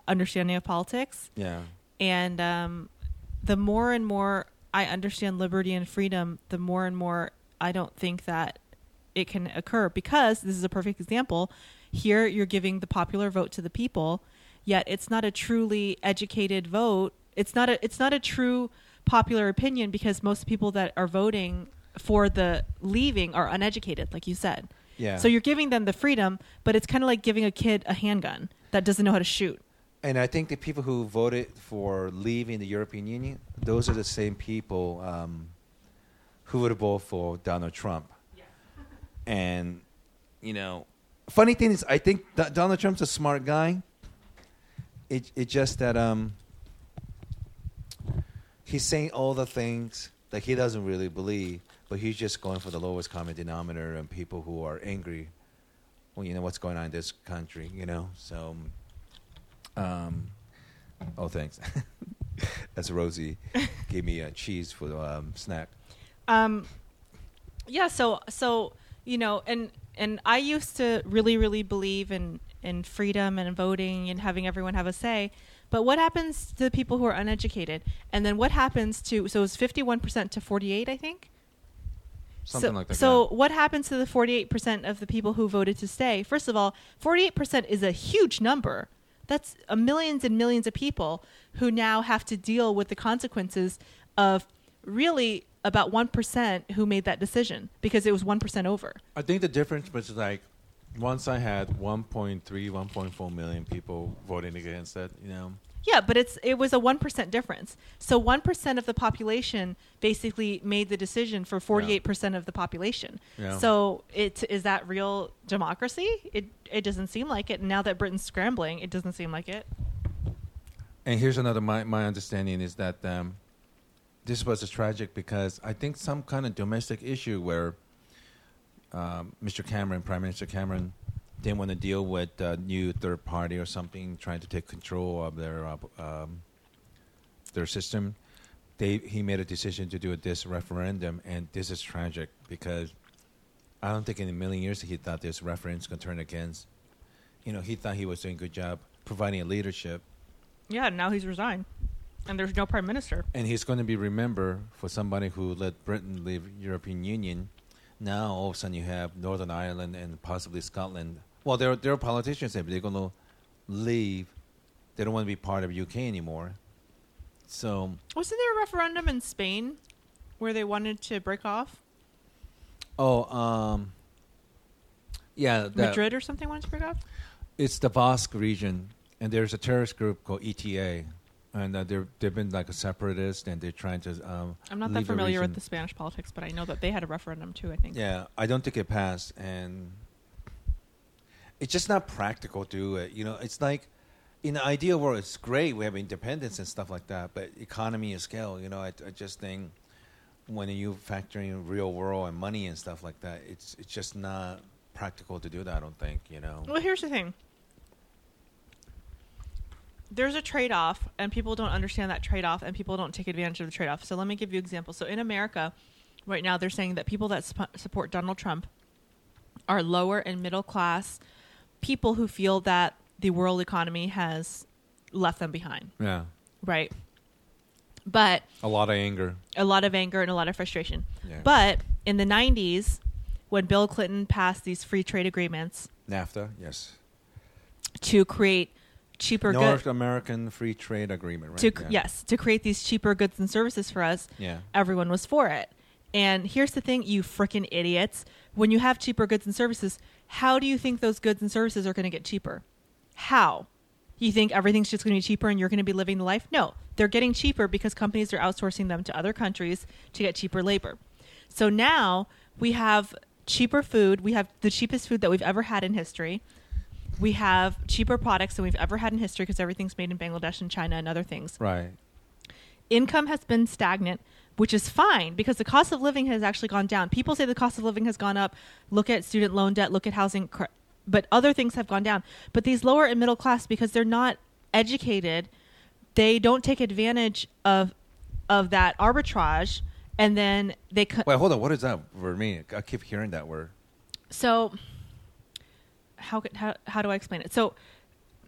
understanding of politics. Yeah. And um, the more and more I understand liberty and freedom, the more and more I don't think that it can occur, because this is a perfect example. Here you're giving the popular vote to the people, yet it's not a truly educated vote. It's not a it's not a true popular opinion, because most people that are voting for the leaving are uneducated, like you said. Yeah. So you're giving them the freedom, but it's kind of like giving a kid a handgun that doesn't know how to shoot. And I think the people who voted for leaving the European Union, those are the same people um, who would vote for Donald Trump. Yes. And, you know, funny thing is, I think D- Donald Trump's a smart guy. It it just that um, he's saying all the things that he doesn't really believe, but he's just going for the lowest common denominator and people who are angry. Well, you know what's going on in this country, you know. So, um, oh, thanks. That's Rosie gave me a cheese for the um, snack. Um, yeah. So so you know, and and I used to really really believe in in freedom and voting and having everyone have a say. But what happens to the people who are uneducated? And then what happens to, so it's fifty-one percent to forty-eight, I think? Something so, like that. So yeah. what happens to the forty-eight percent of the people who voted to stay? First of all, forty-eight percent is a huge number. That's uh, millions and millions of people who now have to deal with the consequences of really about one percent who made that decision, because it was one percent over. I think the difference was like, once I had one point three, one point four million people voting against it, you know. Yeah, but it's it was a one percent difference. So one percent of the population basically made the decision for forty-eight percent of the population. Yeah. So it is that real democracy? It it doesn't seem like it. And now that Britain's scrambling, it doesn't seem like it. And here's another, my, my understanding is that um, this was tragic because I think some kind of domestic issue where um, Mister Cameron, Prime Minister Cameron, didn't want to deal with a new third party or something trying to take control of their uh, um, their system. They he made a decision to do a this referendum, and this is tragic because I don't think in a million years he thought this referendum was going to turn against. You know, he thought he was doing a good job providing a leadership. Yeah, now he's resigned. And there's no prime minister. And he's going to be remembered for somebody who let Britain leave European Union. Now, all of a sudden, you have Northern Ireland and possibly Scotland. Well, there, there are politicians that they're going to leave. They don't want to be part of U K anymore. So, Wasn't there a referendum in Spain where they wanted to break off? oh, um, yeah. that- Madrid or something wanted to break off? It's the Basque region, and there's a terrorist group called E T A. And uh, they're, they've been like a separatist, and they're trying to um, I'm not that leave the familiar region. with the Spanish politics, but I know that they had a referendum too, I think. Yeah, I don't think it passed, and it's just not practical to do it. You know, it's like in the ideal world, it's great we have independence and stuff like that, but economy and scale. You know, I, I just think when you factor in real world and money and stuff like that, it's it's just not practical to do that. I don't think. You know. Well, here's the thing. There's a trade-off, and people don't understand that trade-off, and people don't take advantage of the trade-off. So let me give you an example. So in America, right now, they're saying that people that sp- support Donald Trump are lower and middle-class people who feel that the world economy has left them behind, Yeah. right? But A lot of anger. a lot of anger and a lot of frustration. Yeah. But in the nineties, when Bill Clinton passed these free trade agreements NAFTA, yes. to create cheaper North goods, American Free Trade Agreement, right? to yeah. yes, to create these cheaper goods and services for us, Yeah. everyone was for it. And here's the thing, you freaking idiots. When you have cheaper goods and services, how do you think those goods and services are going to get cheaper? How? You think everything's just going to be cheaper and you're going to be living the life? No. They're getting cheaper because companies are outsourcing them to other countries to get cheaper labor. So now we have cheaper food. We have the cheapest food that we've ever had in history. We have cheaper products than we've ever had in history because everything's made in Bangladesh and China and other things. Right. Income has been stagnant, which is fine because the cost of living has actually gone down. People say the cost of living has gone up. Look at student loan debt, look at housing, cr- but other things have gone down. But these lower and middle class, because they're not educated, they don't take advantage of of that arbitrage, and then they co- Wait, hold on. What is that for me? I keep hearing that word. so how, could- how how do I explain it? So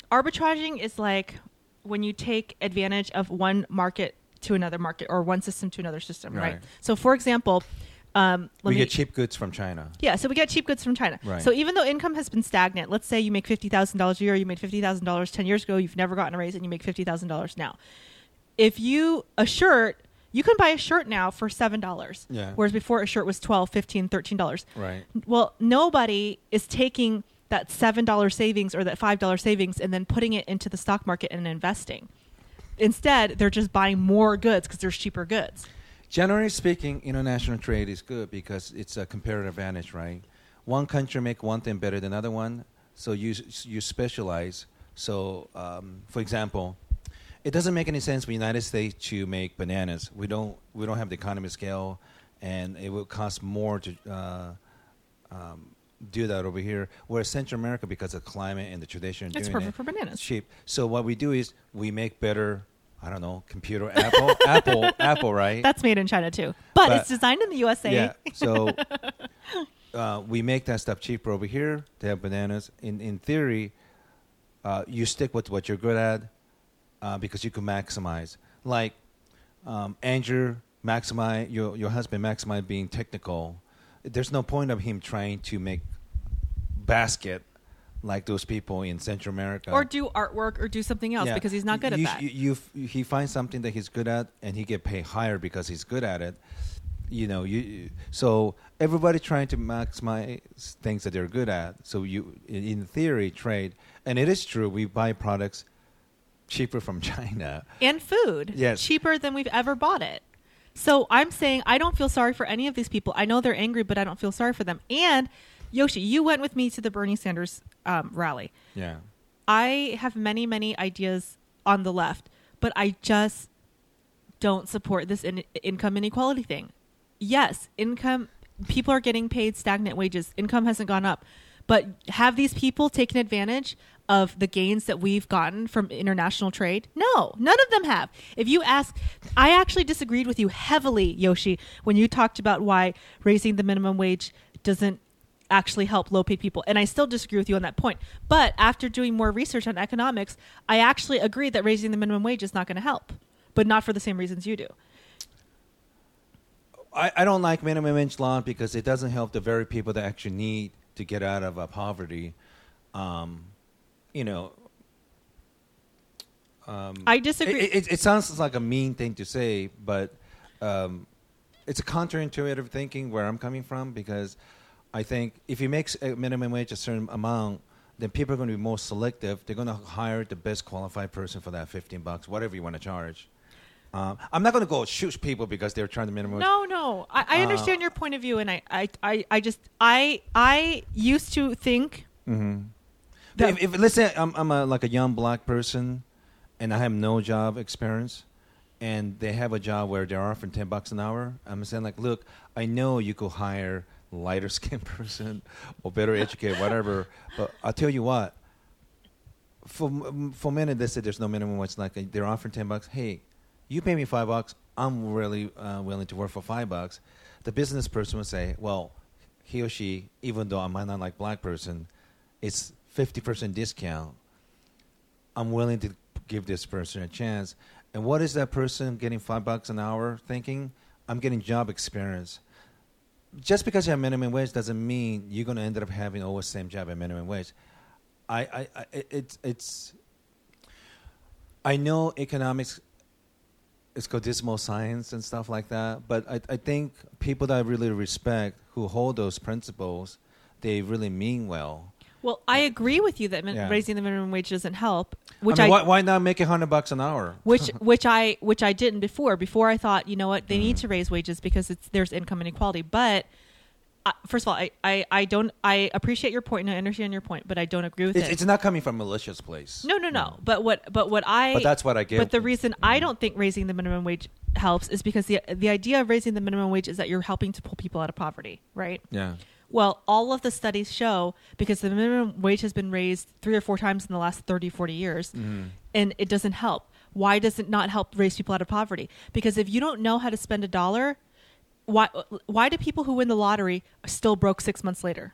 arbitraging is like when you take advantage of one market to another market or one system to another system, right? Right. So, for example, um, let we me, get cheap goods from China. Yeah, so we get cheap goods from China. Right. So even though income has been stagnant, let's say you make fifty thousand dollars a year, you made fifty thousand dollars ten years ago, you've never gotten a raise, and you make fifty thousand dollars now. If you, a shirt, you can buy a shirt now for seven dollars. Yeah. Whereas before a shirt was twelve dollars, fifteen dollars, thirteen dollars. Right. Well, nobody is taking that seven dollars savings or that five dollars savings and then putting it into the stock market and investing. Instead, they're just buying more goods because there's cheaper goods. Generally speaking, international trade is good because it's a comparative advantage, right? One country make one thing better than another one, so you you specialize. So, um, for example, it doesn't make any sense for the United States to make bananas. We don't we don't have the economy of scale, and it will cost more to uh, um, do that over here. Whereas Central America, because of climate and the tradition, of It's doing perfect it, for bananas. it's cheap. So what we do is we make better. I don't know, computer, Apple, Apple, Apple, right? That's made in China too. But, But- it's designed in the U S A. Yeah. So uh, we make that stuff cheaper over here to have bananas. In in theory, uh, you stick with what you're good at uh, because you can maximize. Like um, Andrew maximize your your husband maximize being technical. There's no point of him trying to make basket like those people in Central America. Or do artwork or do something else Yeah. because he's not good at you, that. You, you, you, he finds something that he's good at, and he get paid higher because he's good at it. You know, you. So everybody trying to maximize things that they're good at. So you, in, in theory, trade, and it is true. We buy products cheaper from China. And food. Yes. Cheaper than we've ever bought it. So I'm saying I don't feel sorry for any of these people. I know they're angry, but I don't feel sorry for them. And Yoshi, you went with me to the Bernie Sanders um, rally. Yeah. I have many, many ideas on the left, but I just don't support this in- income inequality thing. Yes, income, people are getting paid stagnant wages. Income hasn't gone up. But have these people taken advantage of the gains that we've gotten from international trade? No, none of them have. If you ask, I actually disagreed with you heavily, Yoshi, when you talked about why raising the minimum wage doesn't actually help low-paid people. And I still disagree with you on that point. But after doing more research on economics, I actually agree that raising the minimum wage is not going to help, but not for the same reasons you do. I, I don't like minimum wage law because it doesn't help the very people that actually need to get out of uh, poverty. Um, you know, um, I disagree. It, it, it sounds like a mean thing to say, but um, it's a counterintuitive thinking where I'm coming from because I think if you make a minimum wage a certain amount, then people are going to be more selective. They're going to hire the best qualified person for that fifteen bucks, whatever you want to charge. Um, I'm not going to go shoot people because they're trying to minimum wage. No, no. I, I Uh, understand your point of view, and I, I, I, I just, I, I used to think Mm-hmm. that If, if let's say I'm, I'm a, like a young black person, and I have no job experience, and they have a job where they're offering ten bucks an hour, I'm saying like, look, I know you could hire a lighter skinned person or better educated, whatever, but I'll tell you what. For for men that say there's no minimum wage, like they're offering ten bucks. Hey, you pay me five bucks. I'm really uh, willing to work for five bucks. The business person would say, well, he or she, even though I might not like black person, it's fifty percent discount. I'm willing to give this person a chance. And what is that person getting five bucks an hour thinking? I'm getting job experience. Just because you have minimum wage doesn't mean you're going to end up having always the same job at minimum wage. I, I, I it's, it's, I know economics is called dismal science and stuff like that, but I, I think people that I really respect who hold those principles, they really mean well. well, I agree with you that min- Yeah. raising the minimum wage doesn't help, which I I, mean, why, why not make it hundred bucks an hour? which which I which I didn't before. Before I thought, you know what, they need to raise wages because it's there's income inequality. But uh, first of all, I, I, I don't I appreciate your point and I understand your point, but I don't agree with It's, it. it's not coming from a malicious place. No, no, no. But what, but what I. But that's what I get. But the reason I don't think raising the minimum wage helps is because the the idea of raising the minimum wage is that you're helping to pull people out of poverty, right? Yeah. Well, all of the studies show because the minimum wage has been raised three or four times in the last thirty, forty years, and it doesn't help. Why does it not help raise people out of poverty? Because if you don't know how to spend a dollar, why why do people who win the lottery still broke six months later?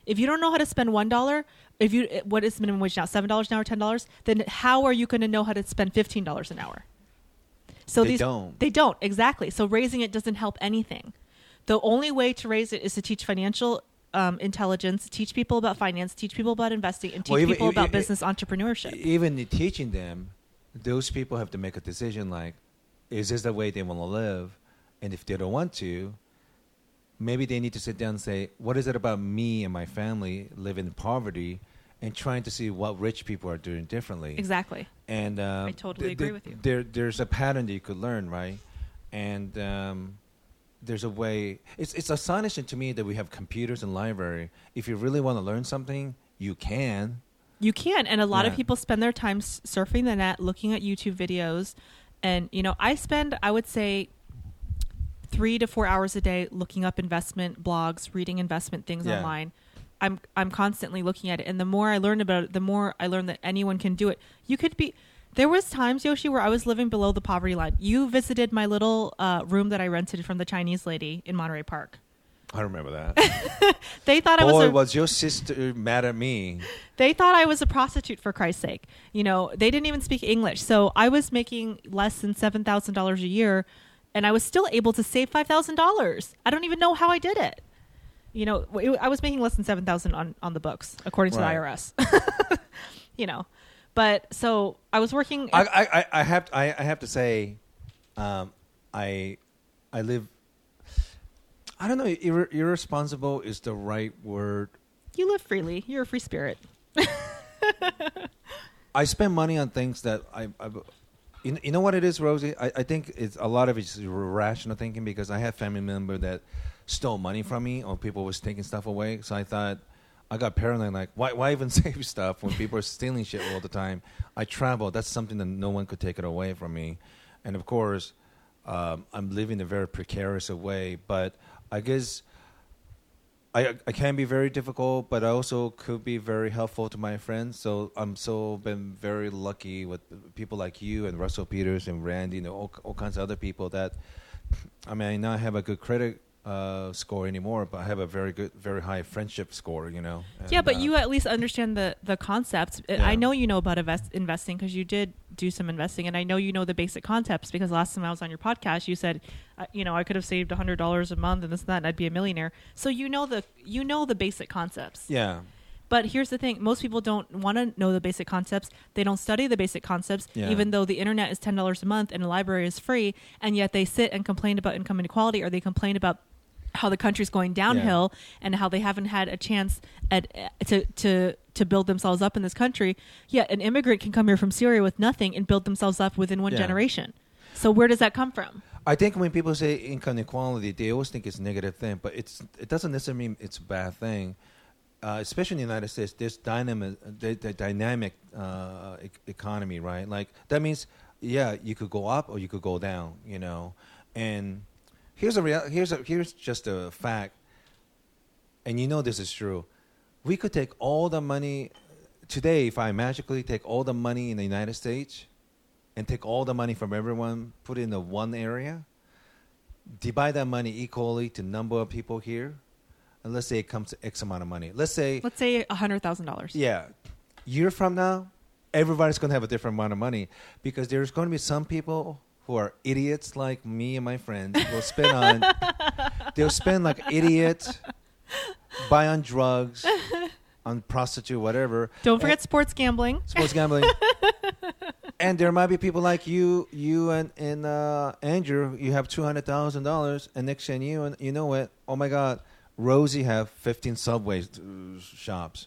If you don't know how to spend one dollar, if you what is minimum wage now, seven dollars an hour, ten dollars, then how are you going to know how to spend fifteen dollars an hour? So They these don't. they don't exactly. So raising it doesn't help anything. The only way to raise it is to teach financial um, intelligence, teach people about finance, teach people about investing, and teach Well, even- people about e- e- business entrepreneurship. Even in teaching them, those people have to make a decision like, is this the way they want to live? And if they don't want to, maybe they need to sit down and say, what is it about me and my family living in poverty and trying to see what rich people are doing differently? Exactly. And um, I totally agree with you. There, there's a pattern that you could learn, right? And um, there's a way. It's it's astonishing to me that we have computers in library. If you really want to learn something, you can. You can, and a lot Yeah. of people spend their time s- surfing the net, looking at YouTube videos, and you know, I spend, I would say, three to four hours a day looking up investment blogs, reading investment things Yeah. online. I'm I'm constantly looking at it, and the more I learn about it, the more I learn that anyone can do it. You could be. There was times, Yoshi, where I was living below the poverty line. You visited my little uh, room that I rented from the Chinese lady in Monterey Park. I remember that. They thought I was Boy, a, was your sister mad at me. They thought I was a prostitute, for Christ's sake. You know, they didn't even speak English. So I was making less than seven thousand dollars a year, and I was still able to save five thousand dollars. I don't even know how I did it. You know, it, I was making less than seven thousand dollars on, on the books, according to Right. the I R S. You know, but so I was working. I, I, I- I have to, I, I have to say, um, I I live. I don't know. Ir- irresponsible is the right word. You live freely. You're a free spirit. I spend money on things that I. I you, you know what it is, Rosie? I, I think it's a lot of it's rational thinking because I have family member that stole money from me or people was taking stuff away. So I thought I got paranoid. Like, why why even save stuff when people are stealing shit all the time? I travel. That's something that no one could take it away from me. And of course, um, I'm living a very precarious way. But I guess I I can be very difficult, but I also could be very helpful to my friends. So I'm so been very lucky with people like you and Russell Peters and Randy and all, all kinds of other people that I mean I not have a good credit uh, score anymore, but I have a very good, very high friendship score. You know. Yeah, And, but uh, you at least understand the the concepts. I- Yeah. I know you know about invest, investing because you did do some investing, and I know you know the basic concepts because last time I was on your podcast, you said, uh, you know, I could have saved a hundred dollars a month and this and that, and I'd be a millionaire. So you know the you know the basic concepts. Yeah. But here's the thing: most people don't want to know the basic concepts. They don't study the basic concepts, Yeah. even though the internet is ten dollars a month and the library is free, and yet they sit and complain about income inequality, or they complain about how the country's going downhill and how they haven't had a chance at to to to build themselves up in this country. Yet an immigrant can come here from Syria with nothing and build themselves up within one Yeah. generation. So where does that come from? I think when people say income inequality, they always think it's a negative thing, but it's it doesn't necessarily mean it's a bad thing. Uh, especially in the United States, there's dynamic, the, the dynamic uh, e- economy, right? Like that means, yeah, you could go up or you could go down, you know. And here's a real, here's a, here's just a fact, and you know this is true. We could take all the money today. If I magically take all the money in the United States and take all the money from everyone, put it in the one area, divide that money equally to number of people here, and let's say it comes to X amount of money. Let's say, Let's say a hundred thousand dollars. yeah, year from now, everybody's going to have a different amount of money because there's going to be some people who are idiots like me and my friends will spend on, they'll spend like idiots, buy on drugs, on prostitute, whatever. Don't forget And- sports gambling. sports gambling. And there might be people like you, you and, and uh, Andrew. You have two hundred thousand dollars, and next thing you and you know it. Oh my God, Rosie have fifteen Subway uh, shops.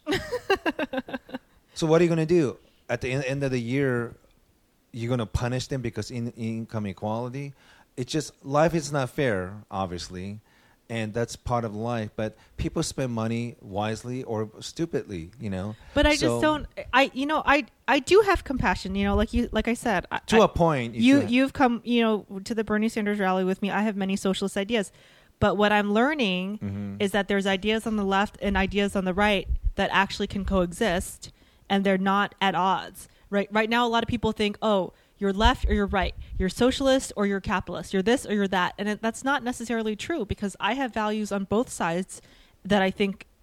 So what are you going to do at the en- end of the year? You're going to punish them because in income equality. It's just life is not fair, obviously. And that's part of life, but people spend money wisely or stupidly, you know. But I So- just don't. I you know I I do have compassion. You know, like you like I said. I, to I- a point. you should- you've come you know to the Bernie Sanders rally with me. I have many socialist ideas, but what I'm learning Mm-hmm. is that there's ideas on the left and ideas on the right that actually can coexist, and they're not at odds. Right right now, a lot of people think, oh, you're left or you're right, you're socialist or you're capitalist, you're this or you're that, and it, that's not necessarily true because I have values on both sides that I think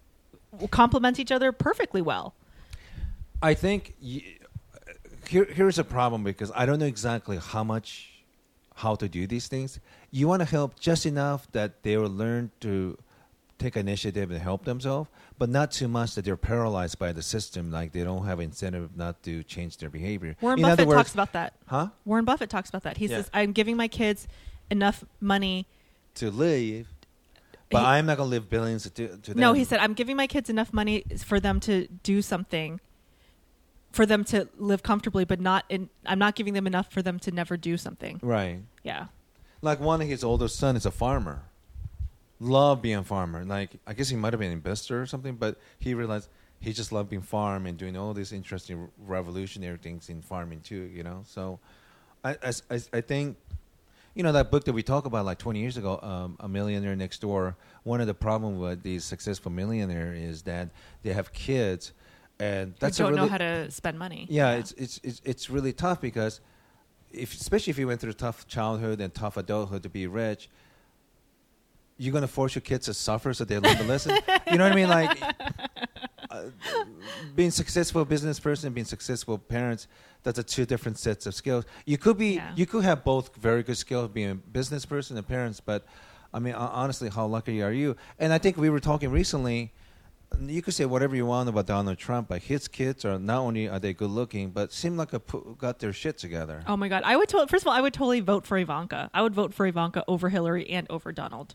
complement each other perfectly well. I think y- here here's a problem because I don't know exactly how much how to do these things. You want to help just enough that they will learn to take initiative and help themselves, but not too much that they're paralyzed by the system, like they don't have incentive not to change their behavior. Warren In other Buffett words- talks about that. Huh? Warren Buffett talks about that. He Yeah. says, I'm giving my kids enough money. To live, but He- I'm not going to live billions to, to them. No, he said, I'm giving my kids enough money for them to do something, for them to live comfortably, but not in, I'm not giving them enough for them to never do something. Right. Yeah. Like one of his older son is a farmer. Love being a farmer. Like I guess he might have been an investor or something, but he realized he just loved being farm and doing all these interesting revolutionary things in farming too. You know, so I I, I, I think you know that book that we talked about like twenty years ago, um, A Millionaire Next Door. One of the problems with these successful millionaire is that they have kids, and that's They a don't really, know how to spend money. yeah, It's, it's it's it's really tough because if especially if you went through a tough childhood and tough adulthood to be rich, you're gonna force your kids to suffer so they learn the lesson. You know what I mean? Like uh, being successful business person and being successful parents, that's a two different sets of skills. You could be Yeah. you could have both very good skills being a business person and parents, but I mean hon- honestly, how lucky are you? And I think we were talking recently. You could say whatever you want about Donald Trump, but his kids are not only are they good looking, but seem like a pu- got their shit together. Oh my God. I would to- first of all, I would totally vote for Ivanka. I would vote for Ivanka over Hillary and over Donald.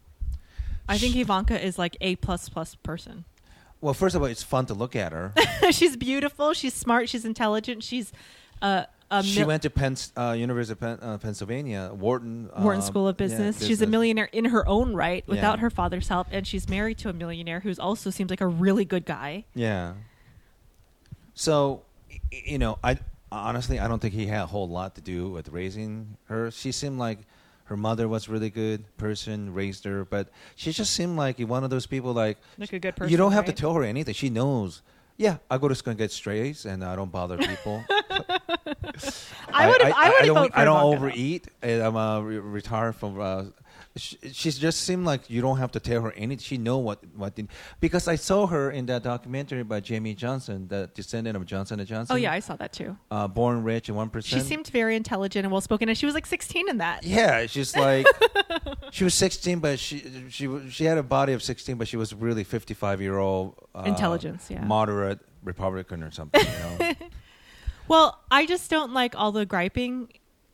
I think Ivanka is like a plus plus person. Well, first of all, it's fun to look at her. She's beautiful. She's smart. She's intelligent. She's uh, a She mil- went to Penn, uh, University of Penn, uh, Pennsylvania, Wharton. Wharton uh, School of yeah, Business. She's a business. millionaire in her own right without Yeah. her father's help, and she's married to a millionaire who's also seems like a really good guy. Yeah. So, y- you know, I honestly I don't think he had a whole lot to do with raising her. She seemed like her mother was a really good person, raised her, but she just seemed like one of those people like Like a good person. you don't have right? to tell her anything. She knows. Yeah, I go to school and get strays, and I don't bother people. I would. I, would don't, vote for I don't Ivanka, though. overeat. And I'm uh, re- retired from. Uh, she, she just seemed like you don't have to tell her anything. She know what what. The, because I saw her in that documentary by Jamie Johnson, the descendant of Johnson and Johnson. Oh yeah, I saw that too. Uh, Born Rich and One She Percent. seemed very intelligent and well spoken, and she was like sixteen in that. Yeah, she's like she was sixteen, but she she w- she had a body of sixteen, but she was really fifty-five year old uh, Intelligence, yeah. moderate Republican or something. You know. Well, I just don't like all the griping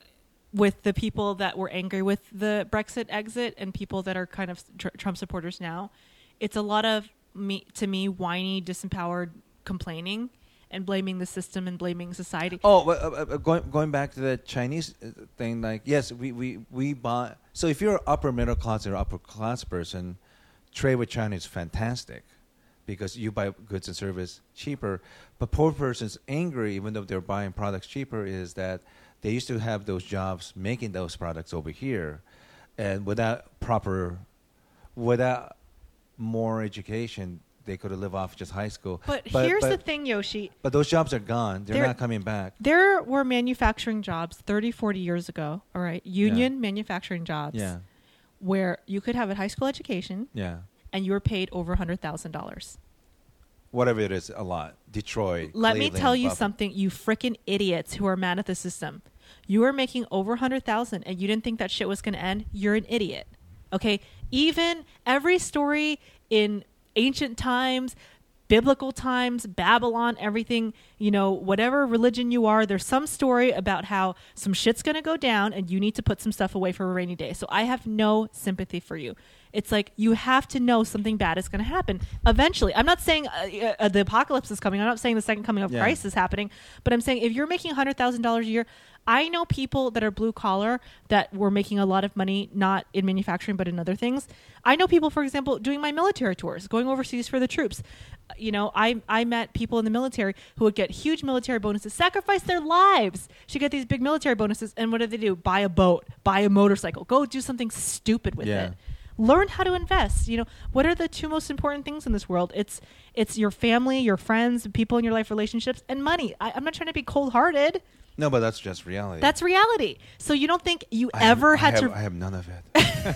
with the people that were angry with the Brexit exit and people that are kind of tr- Trump supporters now. It's a lot of me to me whiny, disempowered complaining and blaming the system and blaming society. Oh, but, uh, uh, going going back to the Chinese uh, thing, like yes, we we we buy. So if you're upper middle class or upper class person, trade with China is fantastic because you buy goods and service cheaper. But poor person's angry, even though they're buying products cheaper, is that they used to have those jobs making those products over here, and without proper, without more education, they could have lived off just high school. But, here's the thing, Yoshi. But those jobs are gone. They're They're- not coming back. There were manufacturing jobs thirty, forty years ago, all right? Union manufacturing jobs Yeah, where you could have a high school education yeah. and you were paid over one hundred thousand dollars. Whatever it is, a lot. Detroit. Let me Cleveland, tell you Buffalo. something, you freaking idiots who are mad at the system. You are making over one hundred thousand and you didn't think that shit was going to end. You're an idiot. Okay? Even every story in ancient times, biblical times, Babylon, everything, you know, whatever religion you are, there's some story about how some shit's going to go down and you need to put some stuff away for a rainy day. So I have no sympathy for you. It's like you have to know something bad is going to happen eventually. I'm not saying uh, uh, the apocalypse is coming. I'm not saying the second coming of Yeah. Christ is happening. But I'm saying if you're making one hundred thousand dollars a year, I know people that are blue collar that were making a lot of money, not in manufacturing, but in other things. I know people, for example, doing my military tours, going overseas for the troops. You know, I I met people in the military who would get huge military bonuses, sacrifice their lives to get these big military bonuses. And what do they do? Buy a boat, buy a motorcycle, go do something stupid with Yeah. it. Learn how to invest. You know, what are the two most important things in this world? It's it's your family, your friends, people in your life, relationships, and money. I, I'm not trying to be cold-hearted. No, but that's just reality. That's reality. So you don't think you I have- ever I had have, to I have none of it.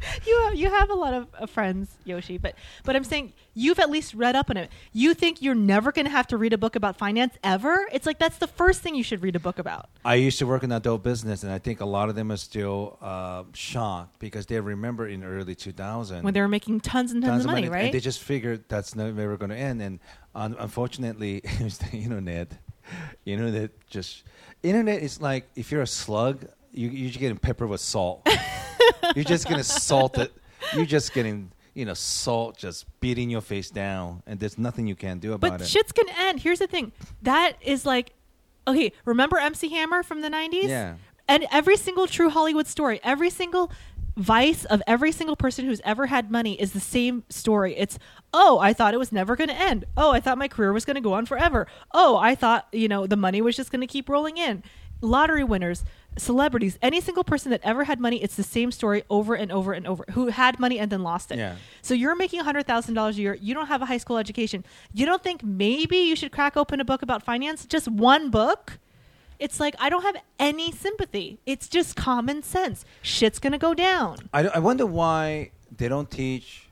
you you have a lot of uh, friends, Yoshi, but but I'm saying you've at least read up on it. You think you're never going to have to read a book about finance ever? It's like that's the first thing you should read a book about. I used to work in adult business, and I think a lot of them are still uh, shocked because they remember in the early two thousands When they were making tons and tons, tons of money, right? And they just figured that's never going to end. And un- unfortunately, it was the internet. Internet just internet is like if you're a slug, you you're just getting peppered with salt. You're just getting salted. You're just getting, you know, salt just beating your face down, and there's nothing you can do about But it. shit's gonna end. Here's the thing. That is like, okay, remember M C Hammer from the nineties? Yeah. And every single true Hollywood story, every single vice of every single person who's ever had money is the same story. It's, oh, I thought it was never going to end. Oh, I thought my career was going to go on forever. Oh, I thought, you know, the money was just going to keep rolling in. Lottery winners, celebrities, any single person that ever had money, it's the same story over and over and over, who had money and then lost it. Yeah. So you're making one hundred thousand dollars a year. You don't have a high school education. You don't think maybe you should crack open a book about finance? Just one book? It's like, I don't have any sympathy. It's just common sense. Shit's going to go down. I, I wonder why they don't teach.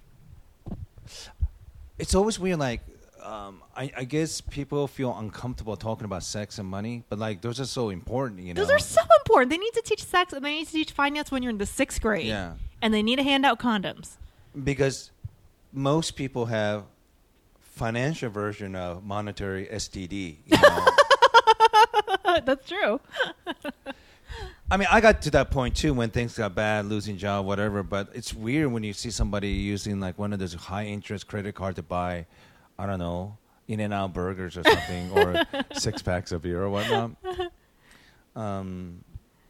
It's always weird. Like, um, I, I guess people feel uncomfortable talking about sex and money, but like those are so important. You know, Those are so important. They need to teach sex and they need to teach finance when you're in the sixth grade. Yeah. And they need to hand out condoms. because most people have financial version of monetary S T D. You know? That's true. I mean, I got to that point too when things got bad, losing job, whatever. But it's weird when you see somebody using like one of those high interest credit card to buy, I don't know, In-N-Out burgers or something, or six packs of beer or whatnot. Um,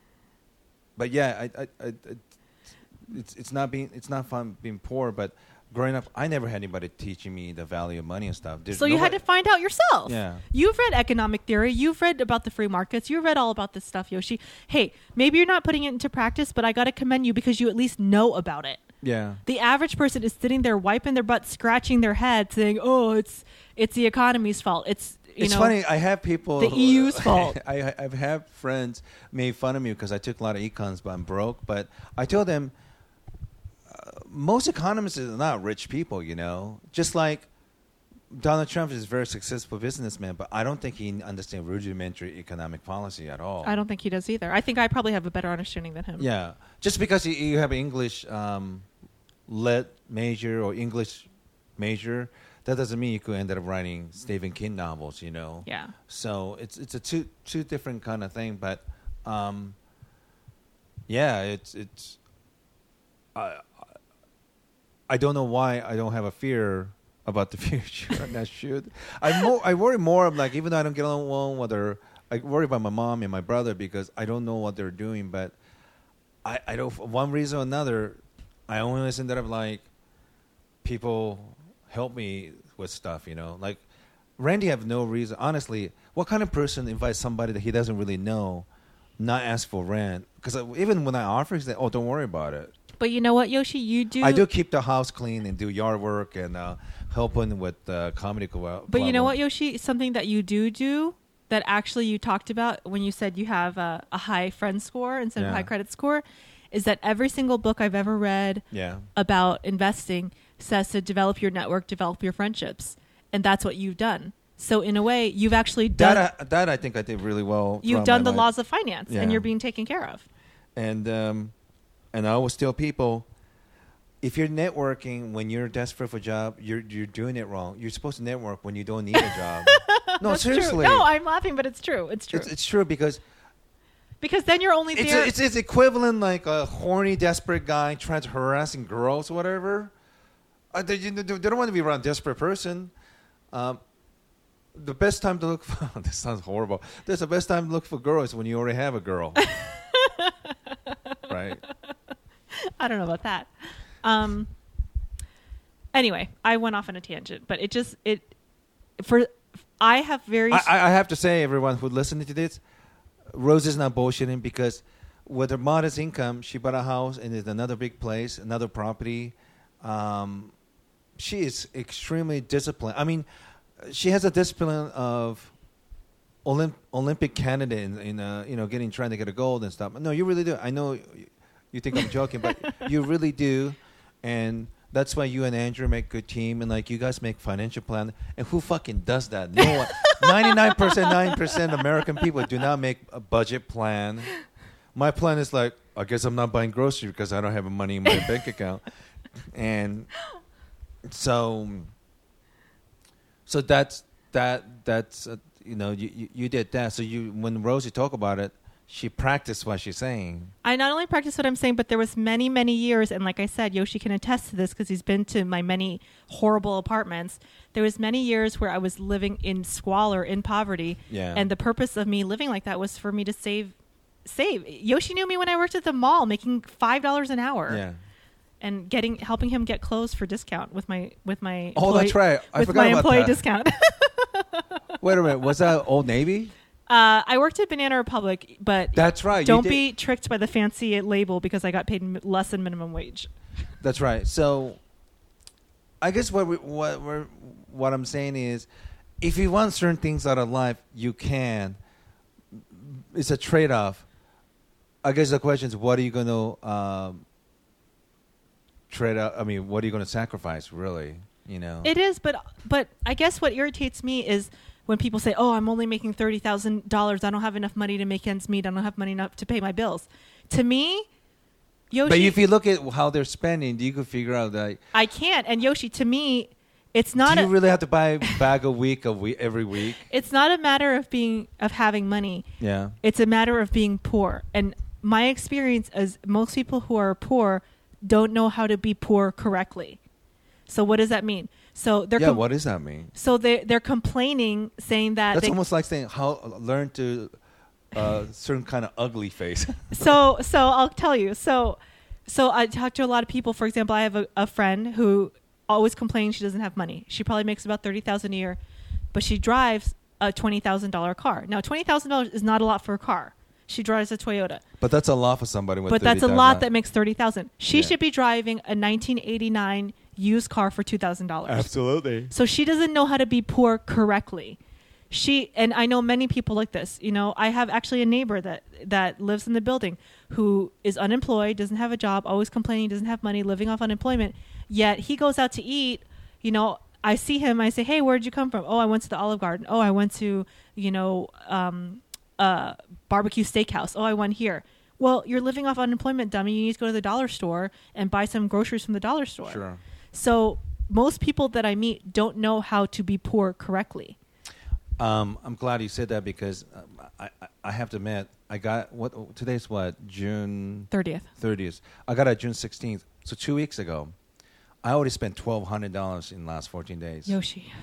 but yeah, I, I, I, I, it's it's not being it's not fun being poor. But growing up, I never had anybody teaching me the value of money and stuff. There's So you had nobody- to find out yourself. Yeah. You've read economic theory. You've read about the free markets. You've read all about this stuff, Yoshi. Hey, maybe you're not putting it into practice, but I got to commend you because you at least know about it. Yeah. The average person is sitting there wiping their butt, scratching their head, saying, "Oh, it's it's the economy's fault. It's you It's know, funny. I have people. the E U's fault." I, I've had friends made fun of me because I took a lot of econs, but I'm broke. But I told them uh, most economists are not rich people. You know, just like Donald Trump is a very successful businessman, but I don't think he understands rudimentary economic policy at all. I don't think he does either. I think I probably have a better understanding than him. Yeah, just because you, you have an English um, lit major or English major, that doesn't mean you could end up writing Stephen King novels, you know. Yeah. So it's it's a two two different kind of thing, but um, yeah, it's it's. I I don't know why I don't have a fear about the future. And I should. I more I worry more of like even though I don't get along with her, I worry about my mom and my brother because I don't know what they're doing, but I I don't for one reason or another. I always ended up like people help me with stuff, you know. Like Randy have no reason. Honestly, what kind of person invites somebody that he doesn't really know, not ask for rent? Because even when I offer, he's like, "Oh, don't worry about it." But you know what, Yoshi, you do. I do keep the house clean and do yard work and uh, helping with uh, comedy club. But you know what, Yoshi, something that you do do that actually you talked about when you said you have a, a high friend score instead of Yeah. high credit score, is that every single book I've ever read Yeah. about investing says to develop your network, develop your friendships, and that's what you've done. So in a way, you've actually done. That I, that I think I did really well. you've throughout done my the life. laws of finance, Yeah. and you're being taken care of. And um, and I always tell people, if you're networking when you're desperate for a job, you're you're doing it wrong. You're supposed to network when you don't need a job. No, That's seriously. true. No, I'm laughing, but it's true. It's true. It's, it's true because because then you're only it's, there. a, it's it's equivalent like a horny, desperate guy trying to harassing girls or whatever. Uh, they, they don't want to be around a desperate person. Um, the best time to look for this sounds horrible. There's the best time to look for girls when you already have a girl. Right? I don't know about that. Um. Anyway, I went off on a tangent, but it just it for I have very I, I have to say, everyone who's listening to this, Rose is not bullshitting because with her modest income, she bought a house and it's another big place, another property. Um, she is extremely disciplined. I mean, she has a discipline of Olymp- Olympic candidate in, in uh, you know, getting trying to get a gold and stuff. No, you really do. I know You think I'm joking, but you really do, and that's why you and Andrew make good team, and like you guys make financial plan. And who fucking does that? No one. Ninety-nine percent, nine percent American people do not make a budget plan. My plan is like, I guess I'm not buying groceries because I don't have money in my bank account, and so, so that's that. That's uh, you know, you, you you did that. So you when Rosie talk about it. She practiced what she's saying. I not only practiced what I'm saying, but there was many, many years, and like I said, Yoshi can attest to this because he's been to my many horrible apartments. There was many years where I was living in squalor, in poverty, Yeah. and the purpose of me living like that was for me to save. Save. Yoshi knew me when I worked at the mall, making five dollars an hour. Yeah. And getting helping him get clothes for discount with my with my Oh, that's right. I with forgot my about employee that. discount. Wait a minute. Was that Old Navy? Uh, I worked at Banana Republic, but That's right. you don't did- be tricked by the fancy label because I got paid m- less than minimum wage. That's right. So, I guess what we, what we're, what I'm saying is, if you want certain things out of life, you can. It's a trade-off. I guess the question is, what are you going to um, trade out? I mean, what are you going to sacrifice? Really, you know. It is, but but I guess what irritates me is when people say, "Oh, I'm only making thirty thousand dollars. I don't have enough money to make ends meet. I don't have money enough to pay my bills." To me, Yoshi, But if you look at how they're spending, you could figure out that. I can't. And Yoshi, to me, it's not. Do you a, really have to buy a bag a week a week every week? It's not a matter of being of having money. Yeah. It's a matter of being poor. And my experience is most people who are poor don't know how to be poor correctly. So what does that mean? So they're Yeah. com- What does that mean? so they they're complaining, saying that That's they, almost like saying how learn to uh, certain kind of ugly face. so so I'll tell you. So so I talk to a lot of people. For example, I have a, a friend who always complains she doesn't have money. She probably makes about thirty thousand a year, but she drives a twenty thousand dollar car. Now twenty thousand dollars is not a lot for a car. She drives a Toyota, But that's a lot for somebody with. but that's a thirty lot thousand. that makes thirty thousand. She Yeah. should be driving a nineteen eighty-nine used car for two thousand dollars. Absolutely. So she doesn't know how to be poor correctly. She and I know many people like this. You know, I have actually a neighbor that that lives in the building who is unemployed, doesn't have a job, always complaining, doesn't have money, living off unemployment. Yet he goes out to eat. You know, I see him. I say, "Hey, where'd you come from?" "Oh, I went to the Olive Garden." "Oh, I went to you know um, uh, barbecue steakhouse." "Oh, I went here." Well, you're living off unemployment, dummy. You need to go to the dollar store and buy some groceries from the dollar store. Sure. So most people that I meet don't know how to be poor correctly. Um, I'm glad you said that because um, I, I I have to admit I got what today's what June thirtieth. thirtieth. I got it June sixteenth. So two weeks ago, I already spent twelve hundred dollars in the last fourteen days. Yoshi.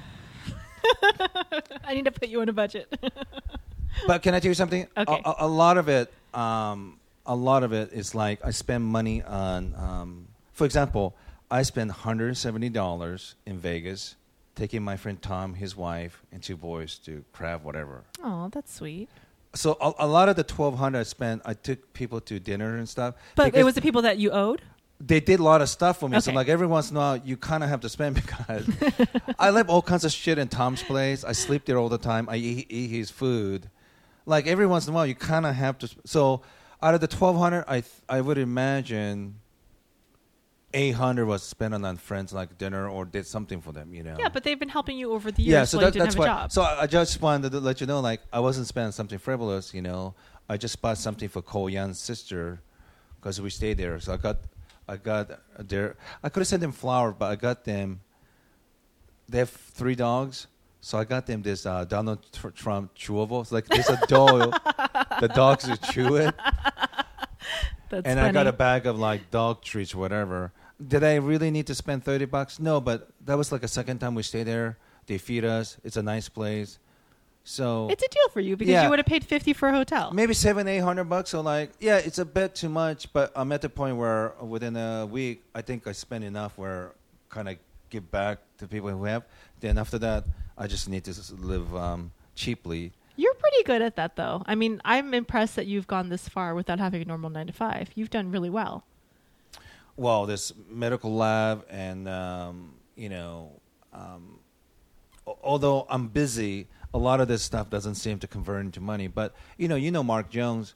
I need to put you on a budget. But can I tell you something? Okay. A, a, a lot of it, um, a lot of it is like I spend money on. Um, for example, I spent one hundred seventy dollars in Vegas, taking my friend Tom, his wife, and two boys to crab whatever. Oh, that's sweet. So a, a lot of the twelve hundred I spent, I took people to dinner and stuff. But because it was the people that you owed? they did a lot of stuff for me. So Okay. like every once in a while, you kind of have to spend because I live all kinds of shit in Tom's place. I sleep there all the time. I eat, eat his food. Like every once in a while, you kind of have to. So out of the twelve hundred, I th- I would imagine eight hundred was spent on friends like dinner or did something for them. You know. Yeah, but they've been helping you over the years Yeah, so while that, you didn't that's have why. a job. So I I just wanted to let you know, like, I wasn't spending something frivolous. You know, I just bought something for Ko Yan's sister because we stayed there. So I got, I got their. I could have sent them flowers, but I got them. They have three dogs, so I got them this uh, Donald Tr- Trump chewable. It's like there's a doll. The dogs will chew it, That's and funny. I got a bag of like dog treats, whatever. Did I really need to spend thirty bucks? No, but that was like a second time we stayed there. They feed us. It's a nice place. So It's a deal for you because Yeah. you would have paid fifty for a hotel. maybe seven, eight hundred bucks. So like, yeah, it's a bit too much. But I'm at the point where within a week, I think I spend enough where kind of give back to people who have. Then after that, I just need to s- live um, cheaply. You're pretty good at that, though. I mean, I'm impressed that you've gone this far without having a normal nine to five. You've done really well. Well, this medical lab, and um, you know, um, al- although I'm busy, a lot of this stuff doesn't seem to convert into money. But you know, you know, Mark Jones,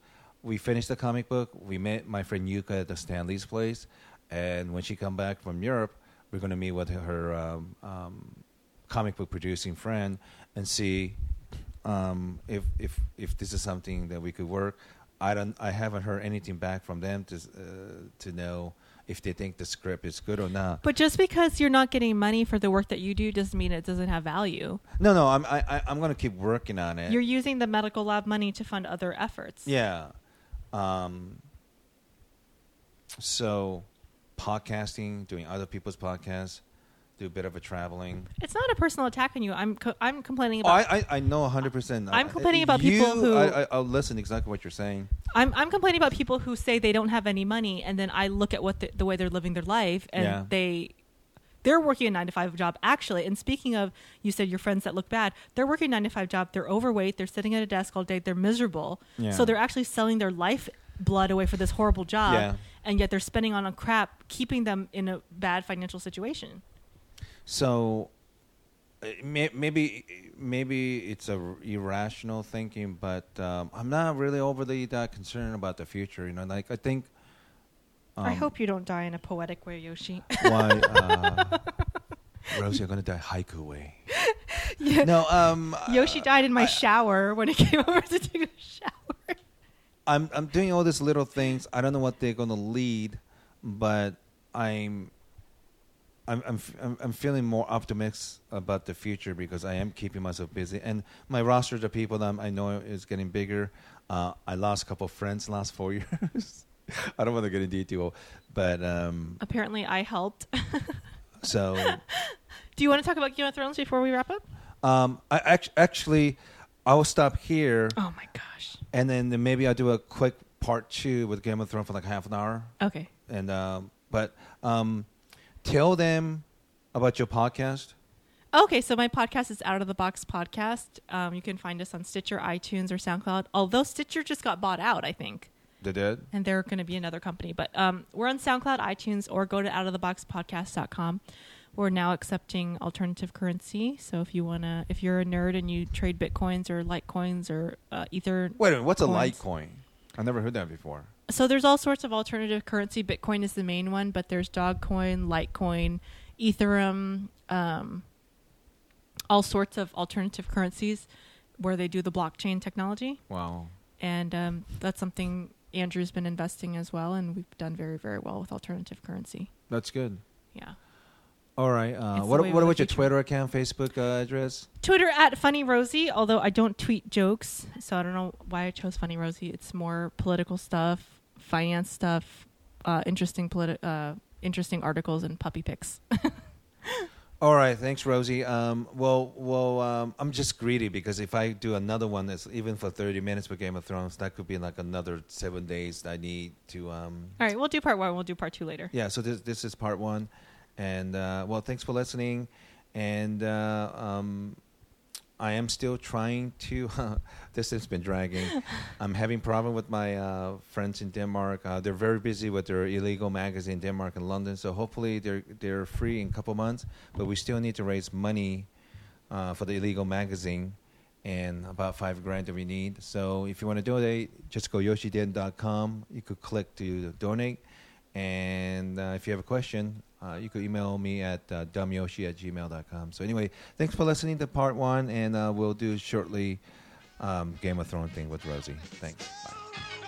we finished the comic book. We met my friend Yuka at the Stanley's place, and when she come back from Europe, we're going to meet with her um, um, comic book producing friend and see um, if if if this is something that we could work. I don't. I haven't heard anything back from them to uh, to know if they think the script is good or not. But just because you're not getting money for the work that you do doesn't mean it doesn't have value. No, no. I'm I, I- I'm going to keep working on it. You're using the medical lab money to fund other efforts. Yeah. Um, so, podcasting, doing other people's podcasts, do a bit of a traveling. It's not a personal attack on you. I'm co- I'm complaining Oh, about. I, I, I know one hundred percent. I'm complaining about You- people who- I, I, I'll listen exactly what you're saying. I'm I'm complaining about people who say they don't have any money, and then I look at what the, the way they're living their life, and Yeah. they they're working a nine to five job actually. And speaking of, you said your friends that look bad, they're working a nine to five job. They're overweight. They're sitting at a desk all day. They're miserable. Yeah. So they're actually selling their life blood away for this horrible job, Yeah. and yet they're spending on a crap, keeping them in a bad financial situation. So, uh, may, maybe maybe it's a r- irrational thinking, but um, I'm not really overly that concerned about the future. You know, like I think. Um, I hope you don't die in a poetic way, Yoshi. Why, uh, Rosie, you're gonna die haiku way. Yeah. No, um, Yoshi uh, died in my I- shower when he came over to take a shower. I'm I'm doing all these little things. I don't know what they're gonna lead, but I'm. I'm I'm f- I'm I'm feeling more optimistic about the future because I am keeping myself busy, and my roster of people that I'm, I know is getting bigger. Uh, I lost a couple of friends last four years. I don't want to get into detail, but um, Apparently, I helped. so Do you want to talk about Game of Thrones before we wrap up? um, I act- actually I will stop here, Oh my gosh. and then, then maybe I'll do a quick part two with Game of Thrones for like half an hour. Okay. And um, but um, tell them about your podcast. Okay, so my podcast is Out of the Box Podcast. Um, you can find us on Stitcher, iTunes, or SoundCloud. Although Stitcher just got bought out, I think, They did. and they're going to be another company. But um, we're on SoundCloud, iTunes, or go to out of the box podcast dot com. We're now accepting alternative currency. So if you wanna, if you're a nerd and you trade bitcoins or litecoins or uh, ether, Wait a minute. What's a coins. Litecoin? I never heard that before. So there's all sorts of alternative currency. Bitcoin is the main one, but there's Dogecoin, Litecoin, Ethereum, um, all sorts of alternative currencies where they do the blockchain technology. Wow. And um, that's something Andrew's been investing as well, and we've done very, very well with alternative currency. That's good. Yeah. All right. Uh, It's the what way what of the about your future. Twitter account, Facebook uh, address? Twitter at Funny Rosie, although I don't tweet jokes, so I don't know why I chose Funny Rosie. It's more political stuff, finance stuff, uh, interesting politi- uh, interesting articles, and puppy pics. All right. Thanks, Rosie. Um, well, well, um, I'm just greedy because if I do another one that's even for thirty minutes with Game of Thrones, that could be like another seven days that I need to. Um, All right, we'll do part one. We'll do part two later. yeah. So this this is part one, and uh, well, thanks for listening, and uh, um, I am still trying to. This has been dragging. I'm having problem with my uh, friends in Denmark. Uh, they're very busy with their illegal magazine in Denmark and London. So hopefully they're they're free in a couple months. But we still need to raise money uh, for the illegal magazine, and about five grand that we need. So if you want to donate, just go yoshi den dot com. You could click to donate, and uh, if you have a question, uh, you could email me at uh, dumbyoshi at gmail dot com. So anyway, thanks for listening to part one, and uh, we'll do shortly um, Game of Thrones thing with Rosie. Thanks. Bye.